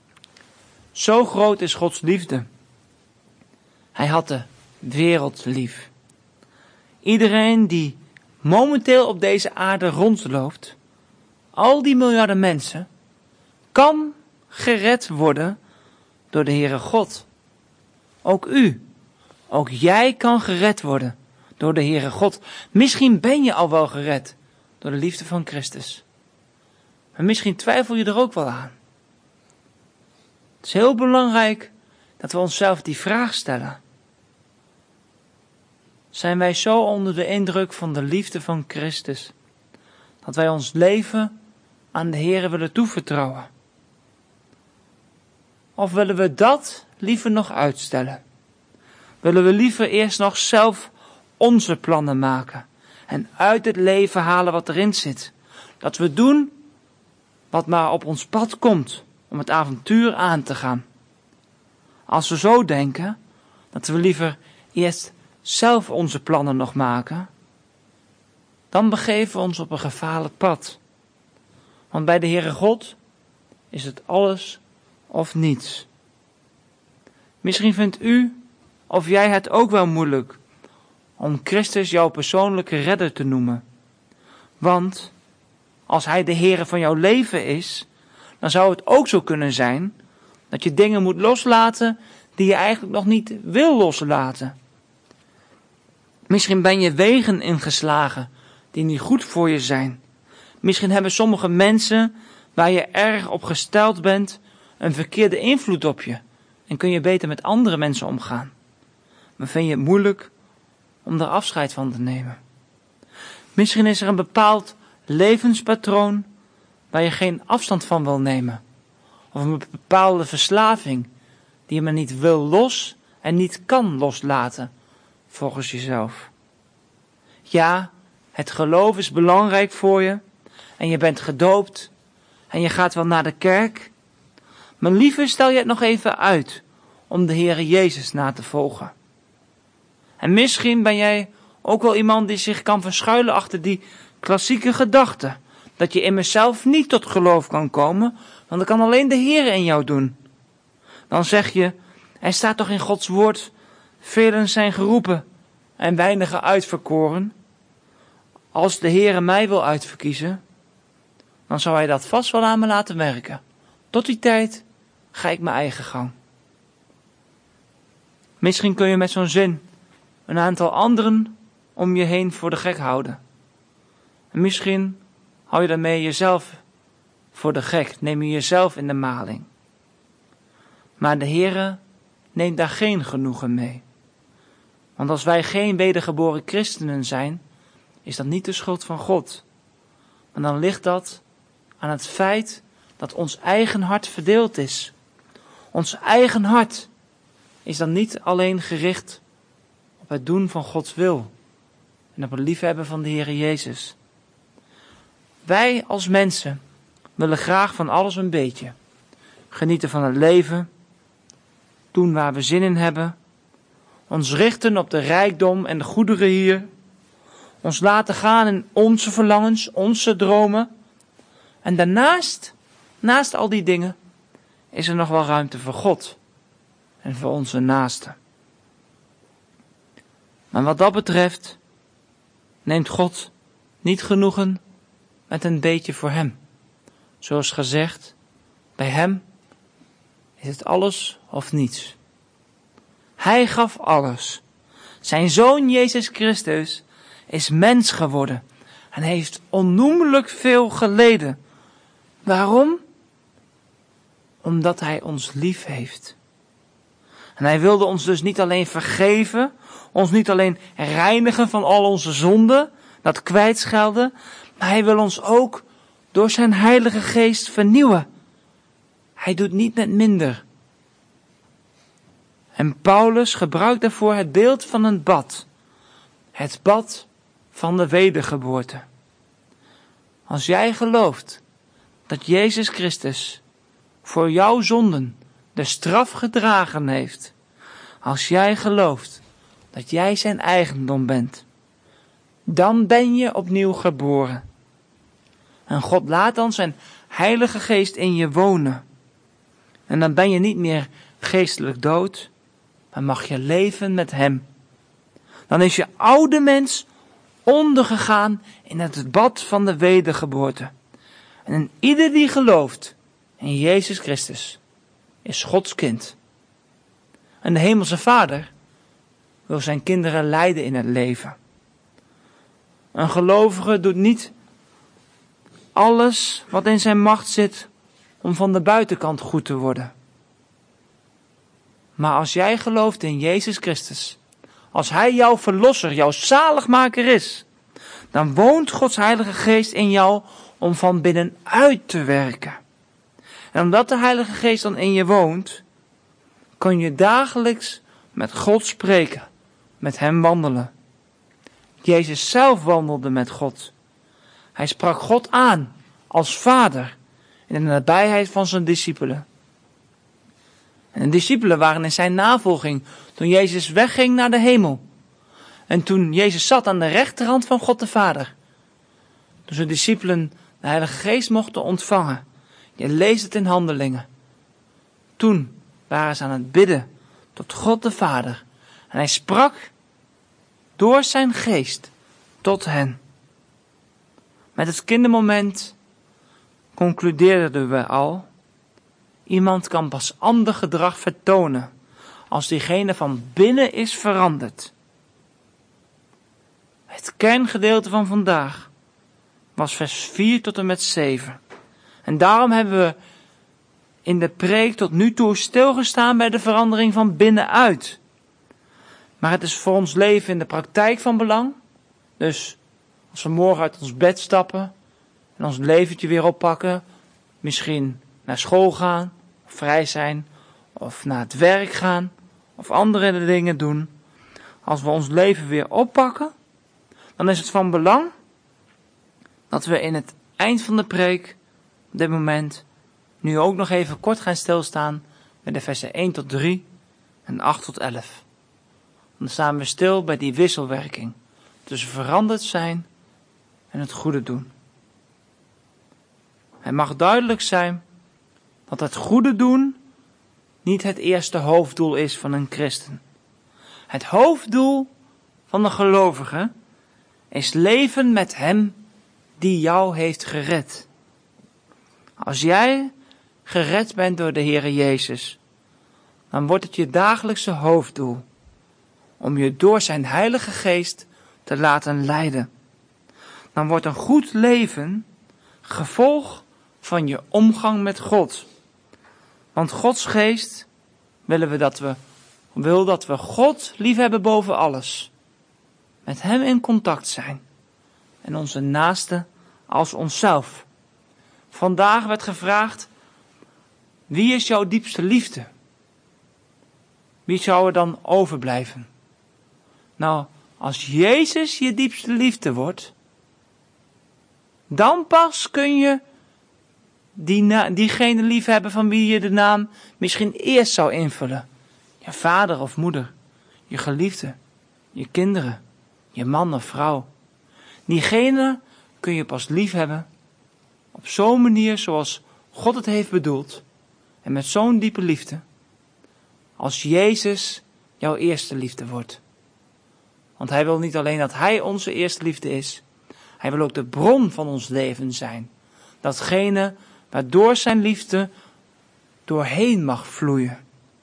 S3: Zo groot is Gods liefde. Hij had de wereld lief. Iedereen die momenteel op deze aarde rondloopt, al die miljarden mensen, kan gered worden door de Heere God. Ook u, ook jij kan gered worden door de Heere God. Misschien ben je al wel gered door de liefde van Christus. Maar misschien twijfel je er ook wel aan. Het is heel belangrijk dat we onszelf die vraag stellen. Zijn wij zo onder de indruk van de liefde van Christus, dat wij ons leven aan de Heere willen toevertrouwen? Of willen we dat liever nog uitstellen? Willen we liever eerst nog zelf onze plannen maken en uit het leven halen wat erin zit? Dat we doen wat maar op ons pad komt om het avontuur aan te gaan. Als we zo denken, dat we liever eerst zelf onze plannen nog maken, dan begeven we ons op een gevaarlijk pad. Want bij de Heere God is het alles of niets. Misschien vindt u of jij het ook wel moeilijk om Christus jouw persoonlijke redder te noemen. Want als hij de Heere van jouw leven is, dan zou het ook zo kunnen zijn dat je dingen moet loslaten die je eigenlijk nog niet wil loslaten. Misschien ben je wegen ingeslagen die niet goed voor je zijn. Misschien hebben sommige mensen waar je erg op gesteld bent een verkeerde invloed op je en kun je beter met andere mensen omgaan. Maar vind je het moeilijk om daar afscheid van te nemen. Misschien is er een bepaald levenspatroon waar je geen afstand van wil nemen. Of een bepaalde verslaving die je maar niet wil los en niet kan loslaten volgens jezelf. Ja, het geloof is belangrijk voor je en je bent gedoopt en je gaat wel naar de kerk. Maar liever stel je het nog even uit om de Heere Jezus na te volgen. En misschien ben jij ook wel iemand die zich kan verschuilen achter die klassieke gedachte. Dat je in mezelf niet tot geloof kan komen, want dat kan alleen de Heere in jou doen. Dan zeg je, er staat toch in Gods woord, velen zijn geroepen en weinigen uitverkoren. Als de Heere mij wil uitverkiezen, dan zou hij dat vast wel aan me laten werken. Tot die tijd ga ik mijn eigen gang. Misschien kun je met zo'n zin een aantal anderen om je heen voor de gek houden. En misschien hou je daarmee jezelf voor de gek, neem je jezelf in de maling. Maar de Heere neemt daar geen genoegen mee. Want als wij geen wedergeboren christenen zijn, is dat niet de schuld van God. Maar dan ligt dat aan het feit dat ons eigen hart verdeeld is. Ons eigen hart is dan niet alleen gericht op het doen van Gods wil en op het liefhebben van de Heere Jezus. Wij als mensen willen graag van alles een beetje. Genieten van het leven, doen waar we zin in hebben, Ons richten op de rijkdom en de goederen hier. Ons laten gaan in onze verlangens, onze dromen. En daarnaast, naast al die dingen, is er nog wel ruimte voor God. En voor onze naasten. Maar wat dat betreft, neemt God niet genoegen met een beetje voor hem. Zoals gezegd, bij hem is het alles of niets. Hij gaf alles. Zijn Zoon Jezus Christus is mens geworden en heeft onnoemelijk veel geleden. Waarom? Omdat hij ons lief heeft. En hij wilde ons dus niet alleen vergeven, ons niet alleen reinigen van al onze zonden, dat kwijtschelden, maar hij wil ons ook door zijn Heilige Geest vernieuwen. Hij doet niet met minder. En Paulus gebruikt daarvoor het beeld van een bad. Het bad van de wedergeboorte. Als jij gelooft dat Jezus Christus voor jouw zonden de straf gedragen heeft. Als jij gelooft dat jij zijn eigendom bent. Dan ben je opnieuw geboren. En God laat dan zijn Heilige Geest in je wonen. En dan ben je niet meer geestelijk dood, maar mag je leven met hem. Dan is je oude mens ondergegaan in het bad van de wedergeboorte. En ieder die gelooft in Jezus Christus is Gods kind. En de Hemelse Vader wil zijn kinderen leiden in het leven. Een gelovige doet niet alles wat in zijn macht zit om van de buitenkant goed te worden. Maar als jij gelooft in Jezus Christus, als hij jouw verlosser, jouw zaligmaker is, dan woont Gods Heilige Geest in jou om van binnenuit te werken. En omdat de Heilige Geest dan in je woont, kun je dagelijks met God spreken, met hem wandelen. Jezus zelf wandelde met God. Hij sprak God aan als vader in de nabijheid van zijn discipelen. En de discipelen waren in zijn navolging toen Jezus wegging naar de hemel. En toen Jezus zat aan de rechterhand van God de Vader. Toen zijn discipelen de Heilige Geest mochten ontvangen. Je leest het in Handelingen. Toen waren ze aan het bidden tot God de Vader. En hij sprak door zijn geest tot hen. Met het kindermoment concludeerden we al. Iemand kan pas ander gedrag vertonen als diegene van binnen is veranderd. Het kerngedeelte van vandaag was vers vier tot en met zeven. En daarom hebben we in de preek tot nu toe stilgestaan bij de verandering van binnenuit. Maar het is voor ons leven in de praktijk van belang. Dus als we morgen uit ons bed stappen en ons leventje weer oppakken, misschien naar school gaan, of vrij zijn, of naar het werk gaan, of andere dingen doen. Als we ons leven weer oppakken, dan is het van belang dat we in het eind van de preek, op dit moment, nu ook nog even kort gaan stilstaan bij de versen één tot drie en acht tot elf. Dan staan we stil bij die wisselwerking tussen veranderd zijn en het goede doen. Het mag duidelijk zijn dat het goede doen niet het eerste hoofddoel is van een christen. Het hoofddoel van de gelovige is leven met hem die jou heeft gered. Als jij gered bent door de Heere Jezus, dan wordt het je dagelijkse hoofddoel om je door zijn Heilige Geest te laten leiden. Dan wordt een goed leven gevolg van je omgang met God. Want Gods Geest willen we dat we, wil dat we God liefhebben boven alles. Met hem in contact zijn. En onze naaste als onszelf. Vandaag werd gevraagd, wie is jouw diepste liefde? Wie zou er dan overblijven? Nou, als Jezus je diepste liefde wordt, dan pas kun je die na, diegene liefhebben van wie je de naam misschien eerst zou invullen. Je vader of moeder, je geliefde, je kinderen, je man of vrouw. Diegene kun je pas lief hebben op zo'n manier zoals God het heeft bedoeld en met zo'n diepe liefde, als Jezus jouw eerste liefde wordt. Want hij wil niet alleen dat hij onze eerste liefde is, hij wil ook de bron van ons leven zijn. Datgene waardoor zijn liefde doorheen mag vloeien.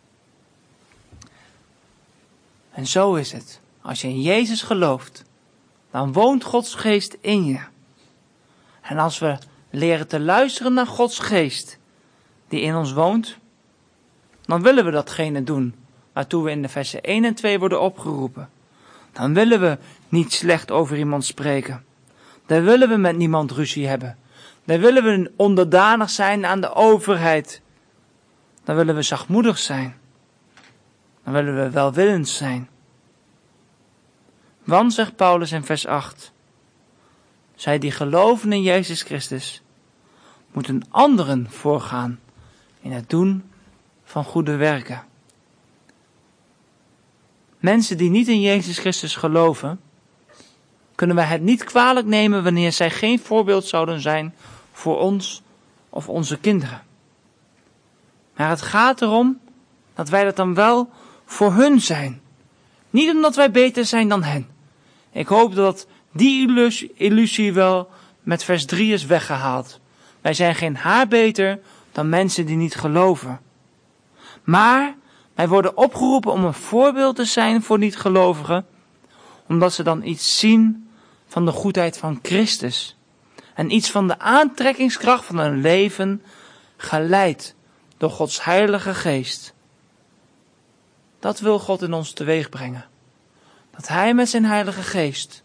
S3: En zo is het. Als je in Jezus gelooft, dan woont Gods geest in je. En als we leren te luisteren naar Gods geest die in ons woont, dan willen we datgene doen waartoe we in de versen één en twee worden opgeroepen. Dan willen we niet slecht over iemand spreken. Dan willen we met niemand ruzie hebben. Dan willen we onderdanig zijn aan de overheid. Dan willen we zachtmoedig zijn. Dan willen we welwillend zijn. Want, zegt Paulus in vers acht, zij die geloven in Jezus Christus, moeten anderen voorgaan in het doen van goede werken. Mensen die niet in Jezus Christus geloven, kunnen wij het niet kwalijk nemen wanneer zij geen voorbeeld zouden zijn voor ons of onze kinderen. Maar het gaat erom dat wij dat dan wel voor hun zijn. Niet omdat wij beter zijn dan hen. Ik hoop dat die illusie, illusie wel met vers drie is weggehaald. Wij zijn geen haar beter dan mensen die niet geloven. Maar wij worden opgeroepen om een voorbeeld te zijn voor niet-gelovigen, omdat ze dan iets zien van de goedheid van Christus. En iets van de aantrekkingskracht van een leven geleid door Gods heilige geest. Dat wil God in ons teweeg brengen. Dat hij met zijn heilige geest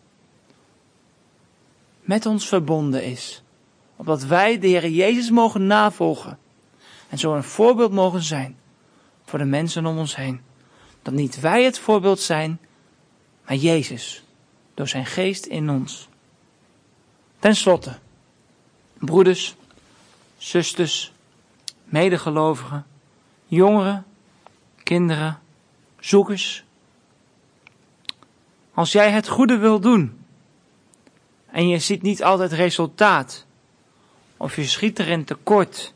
S3: met ons verbonden is. Opdat wij de Heer Jezus mogen navolgen. En zo een voorbeeld mogen zijn voor de mensen om ons heen. Dat niet wij het voorbeeld zijn, maar Jezus. Door zijn geest in ons. Ten slotte, broeders, zusters, medegelovigen, jongeren, kinderen, zoekers. Als jij het goede wil doen en je ziet niet altijd resultaat of je schiet erin tekort,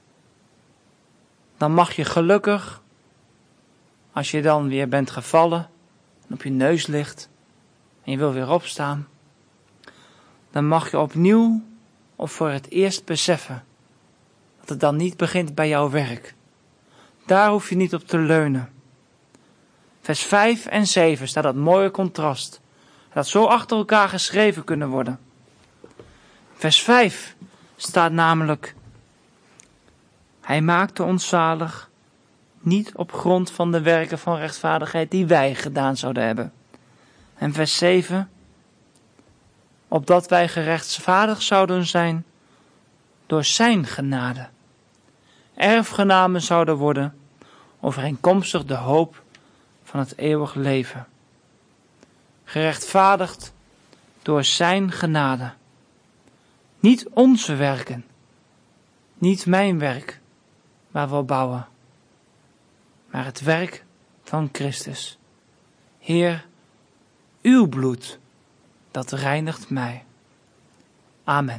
S3: dan mag je gelukkig, als je dan weer bent gevallen en op je neus ligt en je wil weer opstaan, dan mag je opnieuw of voor het eerst beseffen dat het dan niet begint bij jouw werk. Daar hoef je niet op te leunen. Vers vijf en zeven staat dat mooie contrast. Dat zo achter elkaar geschreven kunnen worden. Vers vijf staat namelijk: hij maakte ons zalig, niet op grond van de werken van rechtvaardigheid die wij gedaan zouden hebben. En vers zeven: opdat wij gerechtvaardigd zouden zijn door zijn genade. Erfgenamen zouden worden, overeenkomstig de hoop van het eeuwig leven. Gerechtvaardigd door zijn genade. Niet onze werken, niet mijn werk waar we op bouwen, maar het werk van Christus. Heer, uw bloed, dat reinigt mij. Amen.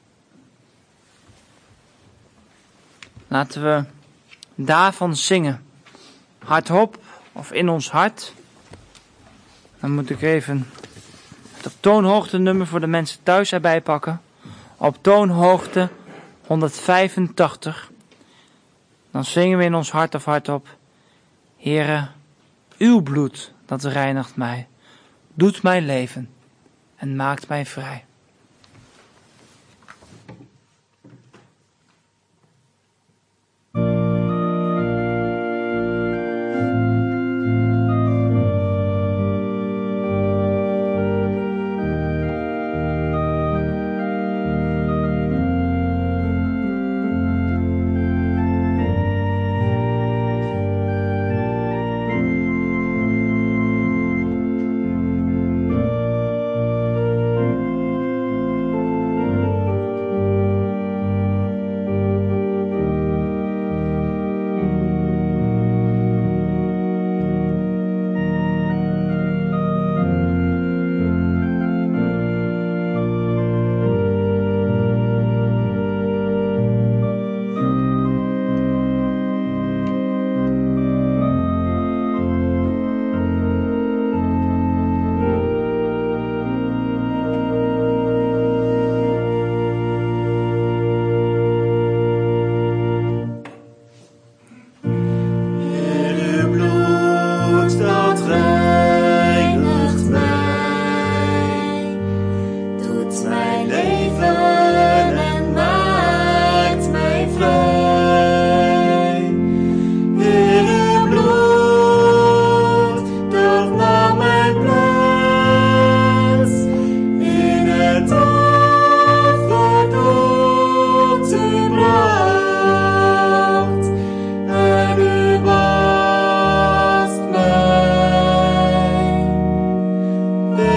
S3: Laten we daarvan zingen. Hardop of in ons hart. Dan moet ik even het op toonhoogte nummer voor de mensen thuis erbij pakken. Op toonhoogte honderdvijfentachtig. Dan zingen we in ons hart of hardop: Heere, uw bloed, dat reinigt mij, doet mij leven en maakt mij vrij.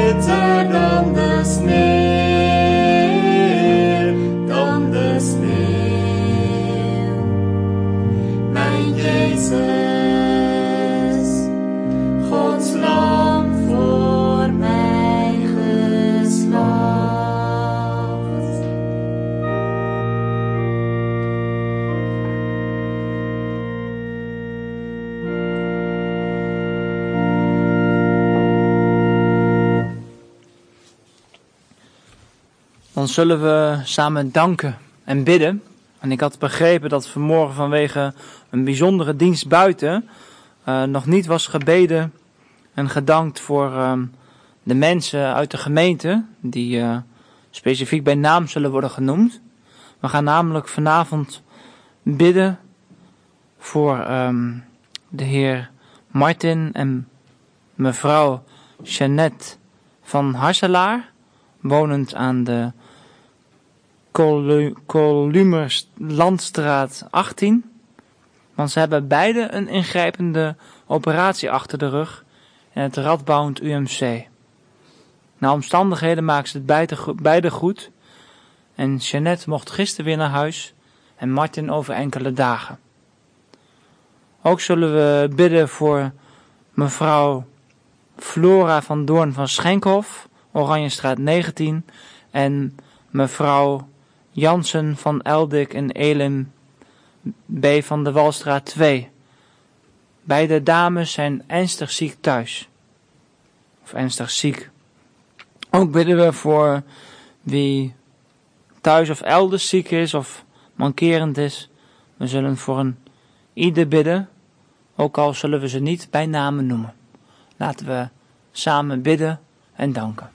S4: witter dan de sneeuw, dan de sneeuw. Mijn Jezus, Gods lam voor mij geslacht.
S3: Dan zullen we samen danken en bidden. En ik had begrepen dat vanmorgen vanwege een bijzondere dienst buiten uh, nog niet was gebeden en gedankt voor uh, de mensen uit de gemeente die uh, specifiek bij naam zullen worden genoemd. We gaan namelijk vanavond bidden voor um, de heer Martin en mevrouw Jeannette van Harselaar, wonend aan de Columerlandstraat achttien. Want ze hebben beide een ingrijpende operatie achter de rug in het Radboud U M C. Na omstandigheden maken ze het beide, beide goed. En Jeannette mocht gisteren weer naar huis en Martin over enkele dagen. Ook zullen we bidden voor mevrouw Flora van Doorn van Schenkhof, Oranjestraat negentien, en mevrouw Jansen van Eldik en Elim B. van de Walstraat twee. Beide dames zijn ernstig ziek thuis. Of ernstig ziek. Ook bidden we voor wie thuis of elders ziek is of mankerend is. We zullen voor een ieder bidden, ook al zullen we ze niet bij namen noemen. Laten we samen bidden en danken.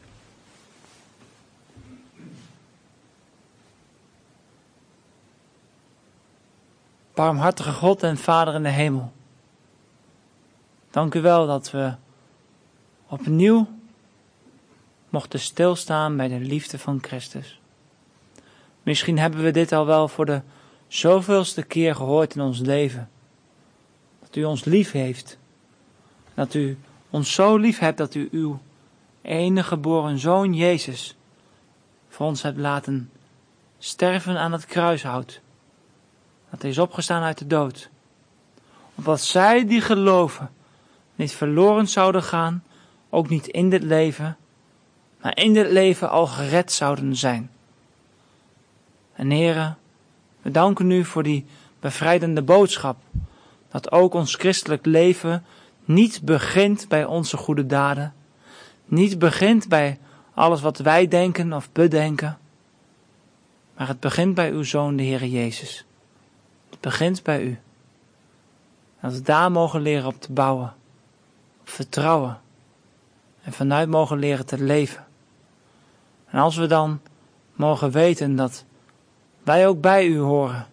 S3: Barmhartige God en Vader in de hemel. Dank u wel dat we opnieuw mochten stilstaan bij de liefde van Christus. Misschien hebben we dit al wel voor de zoveelste keer gehoord in ons leven. Dat u ons lief heeft. Dat u ons zo lief hebt dat u uw enige geboren Zoon Jezus voor ons hebt laten sterven aan het kruishout. Dat hij is opgestaan uit de dood. Opdat zij die geloven niet verloren zouden gaan, ook niet in dit leven, maar in dit leven al gered zouden zijn. En Heere, we danken u voor die bevrijdende boodschap, dat ook ons christelijk leven niet begint bij onze goede daden, niet begint bij alles wat wij denken of bedenken, maar het begint bij uw Zoon, de Heere Jezus. Het begint bij u. Dat we daar mogen leren op te bouwen, op vertrouwen en vanuit mogen leren te leven. En als we dan mogen weten dat wij ook bij u horen,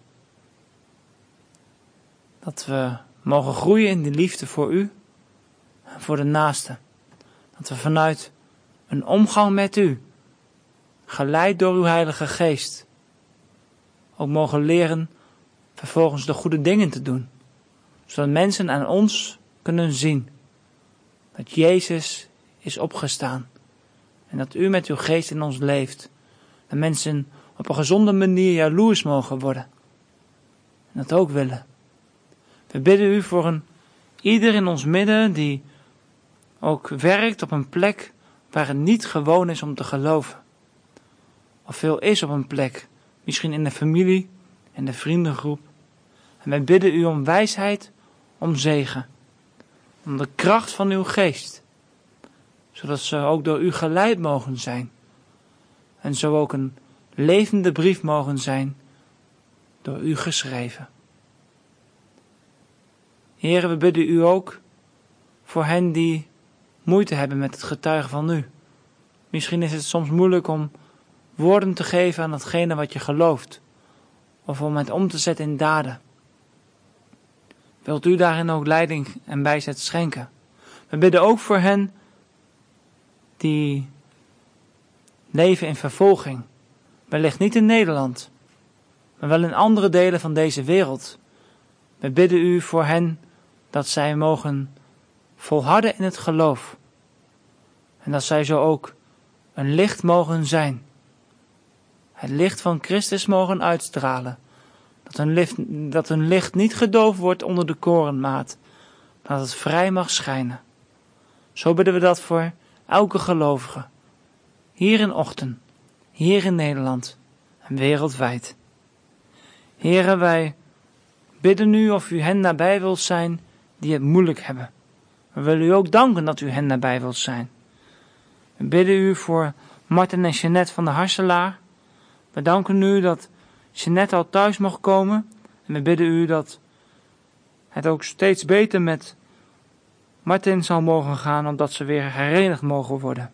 S3: dat we mogen groeien in die liefde voor u en voor de naaste. Dat we vanuit een omgang met u, geleid door uw Heilige Geest, ook mogen leren vervolgens de goede dingen te doen. Zodat mensen aan ons kunnen zien dat Jezus is opgestaan. En dat u met uw geest in ons leeft. Dat mensen op een gezonde manier jaloers mogen worden. En dat ook willen. We bidden u voor een ieder in ons midden die ook werkt op een plek waar het niet gewoon is om te geloven. Of veel is op een plek, misschien in de familie, in de vriendengroep. En wij bidden u om wijsheid, om zegen. Om de kracht van uw geest. Zodat ze ook door u geleid mogen zijn. En zo ook een levende brief mogen zijn, door u geschreven. Heere, we bidden u ook voor hen die moeite hebben met het getuigen van u. Misschien is het soms moeilijk om woorden te geven aan datgene wat je gelooft. Of om het om te zetten in daden. Wilt u daarin ook leiding en wijsheid schenken? We bidden ook voor hen die leven in vervolging. Wellicht niet in Nederland, maar wel in andere delen van deze wereld. We bidden u voor hen dat zij mogen volharden in het geloof. En dat zij zo ook een licht mogen zijn. Het licht van Christus mogen uitstralen. Dat hun licht, dat hun licht niet gedoofd wordt onder de korenmaat, maar dat het vrij mag schijnen. Zo bidden we dat voor elke gelovige. Hier in Ochten, hier in Nederland en wereldwijd. Here, wij bidden u of u hen nabij wilt zijn die het moeilijk hebben. We willen u ook danken dat u hen nabij wilt zijn. We bidden u voor Martin en Jeanette van de Harselaar. We danken u dat Jeanette al thuis mag komen. En we bidden u dat het ook steeds beter met Martin zal mogen gaan, omdat ze weer herenigd mogen worden.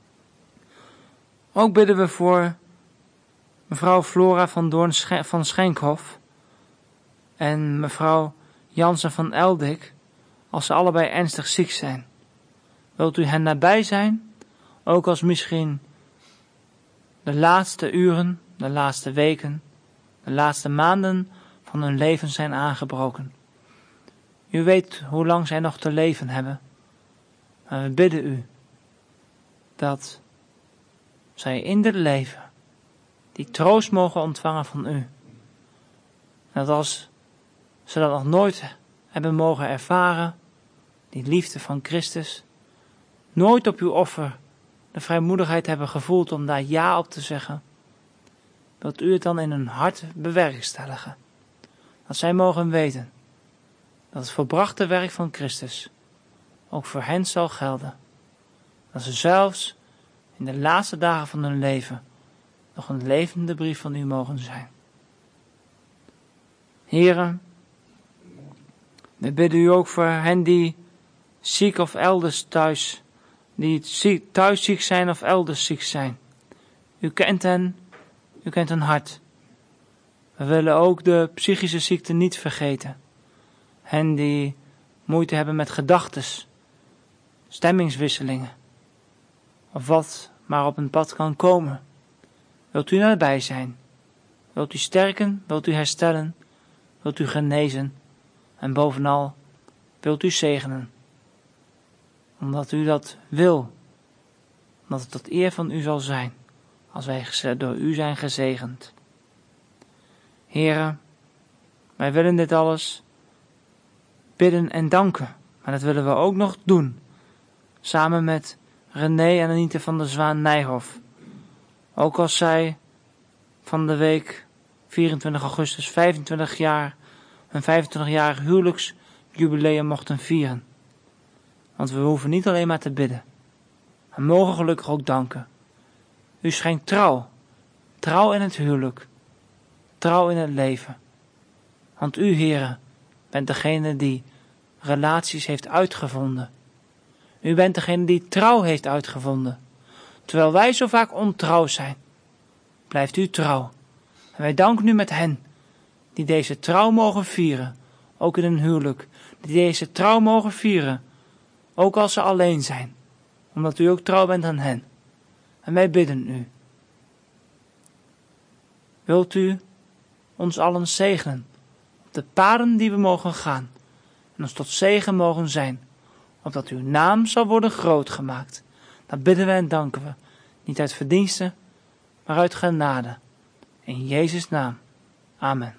S3: Ook bidden we voor mevrouw Flora van Doorn van Schenkhof en mevrouw Jansen van Eldik, als ze allebei ernstig ziek zijn. Wilt u hen nabij zijn, ook als misschien de laatste uren, de laatste weken, de laatste maanden van hun leven zijn aangebroken. U weet hoe lang zij nog te leven hebben, maar we bidden u dat zij in dit leven die troost mogen ontvangen van u. Dat als ze dat nog nooit hebben mogen ervaren, die liefde van Christus, nooit op uw offer de vrijmoedigheid hebben gevoeld om daar ja op te zeggen, wilt u het dan in hun hart bewerkstelligen. Dat zij mogen weten dat het volbrachte werk van Christus ook voor hen zal gelden. Dat ze zelfs in de laatste dagen van hun leven nog een levende brief van u mogen zijn. Heren, we bidden u ook voor hen die ziek of elders thuis, die ziek, thuis ziek zijn of elders ziek zijn. U kent hen, u kent hun hart. We willen ook de psychische ziekte niet vergeten. Hen die moeite hebben met gedachtes, stemmingswisselingen, of wat maar op een pad kan komen. Wilt u nabij zijn? Wilt u sterken? Wilt u herstellen? Wilt u genezen? En bovenal, wilt u zegenen? Omdat u dat wil. Omdat het tot eer van u zal zijn, als wij door u zijn gezegend. Heren, wij willen dit alles bidden en danken. Maar dat willen we ook nog doen. Samen met René en Anita van der Zwaan Nijhoff. Ook als zij van de week vierentwintig augustus vijfentwintig jaar, een vijfentwintigjarig huwelijksjubileum mochten vieren. Want we hoeven niet alleen maar te bidden. We mogen gelukkig ook danken. U schenkt trouw. Trouw in het huwelijk. Trouw in het leven. Want u, heren, bent degene die relaties heeft uitgevonden. U bent degene die trouw heeft uitgevonden. Terwijl wij zo vaak ontrouw zijn, blijft u trouw. En wij danken u met hen die deze trouw mogen vieren, ook in een huwelijk. Die deze trouw mogen vieren, ook als ze alleen zijn. Omdat u ook trouw bent aan hen. En wij bidden u. Wilt u ons allen zegenen op de paden die we mogen gaan. En ons tot zegen mogen zijn. Opdat uw naam zal worden groot gemaakt. Dat bidden we en danken we. Niet uit verdiensten, maar uit genade. In Jezus' naam. Amen.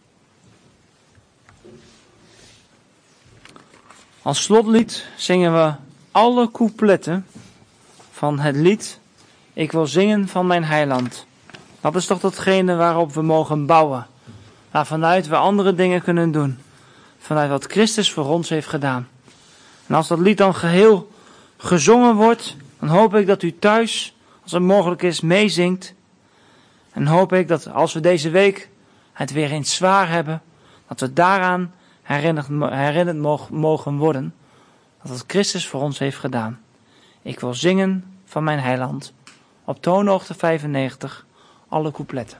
S3: Als slotlied zingen we alle coupletten van het lied Ik wil zingen van mijn heiland. Dat is toch datgene waarop we mogen bouwen. Waarvanuit we andere dingen kunnen doen. Vanuit wat Christus voor ons heeft gedaan. En als dat lied dan geheel gezongen wordt, dan hoop ik dat u thuis, als het mogelijk is, meezingt. En hoop ik dat als we deze week het weer eens zwaar hebben, dat we daaraan herinnerd, herinnerd mogen worden. Dat het Christus voor ons heeft gedaan. Ik wil zingen van mijn heiland. Op toonhoogte vijfennegentig, alle coupletten.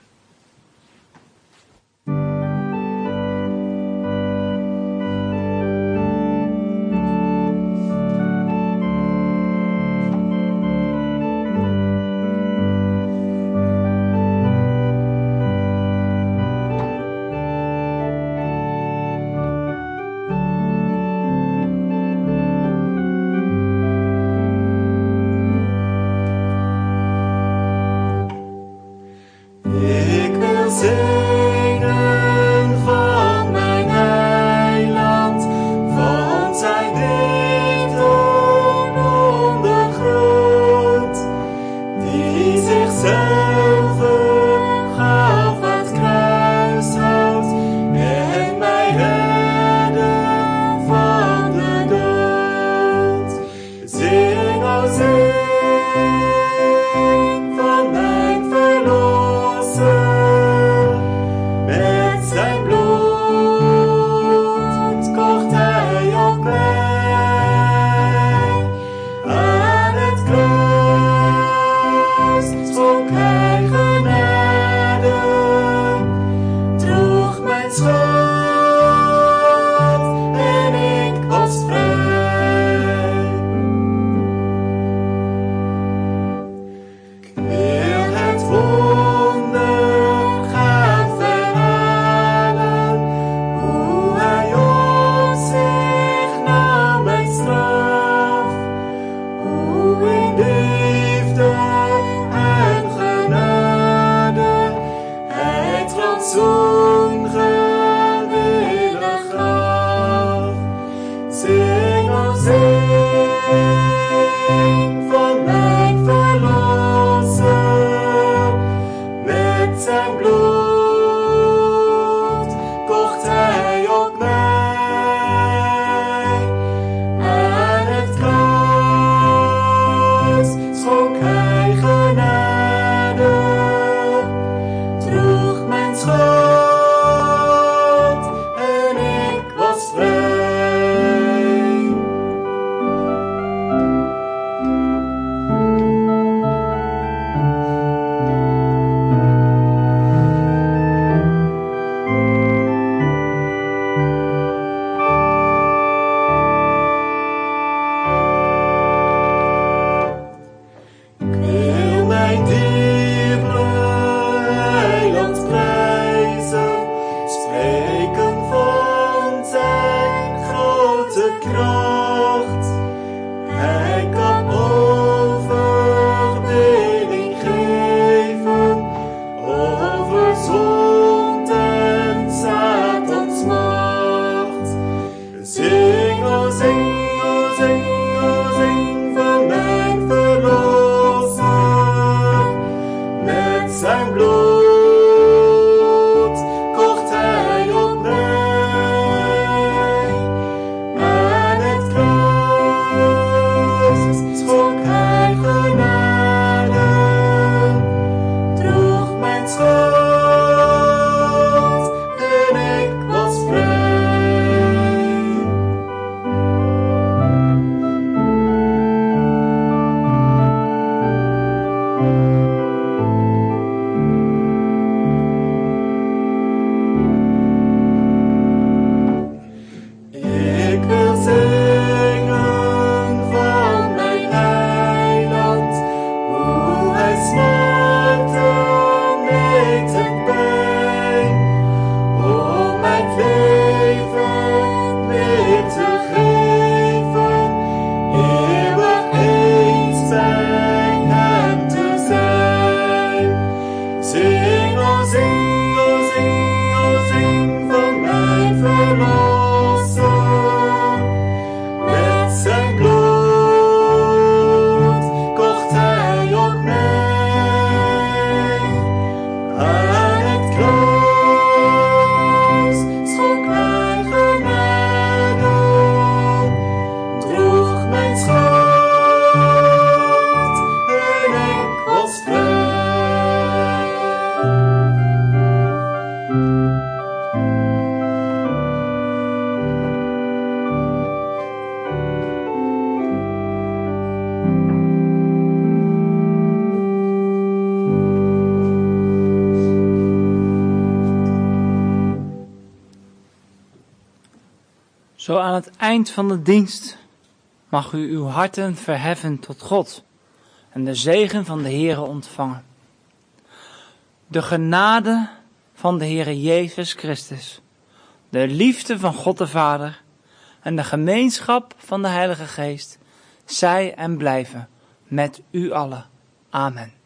S3: Zo aan het eind van de dienst mag u uw harten verheffen tot God en de zegen van de Heere ontvangen. De genade van de Heere Jezus Christus, de liefde van God de Vader en de gemeenschap van de Heilige Geest, zij en blijven met u allen. Amen.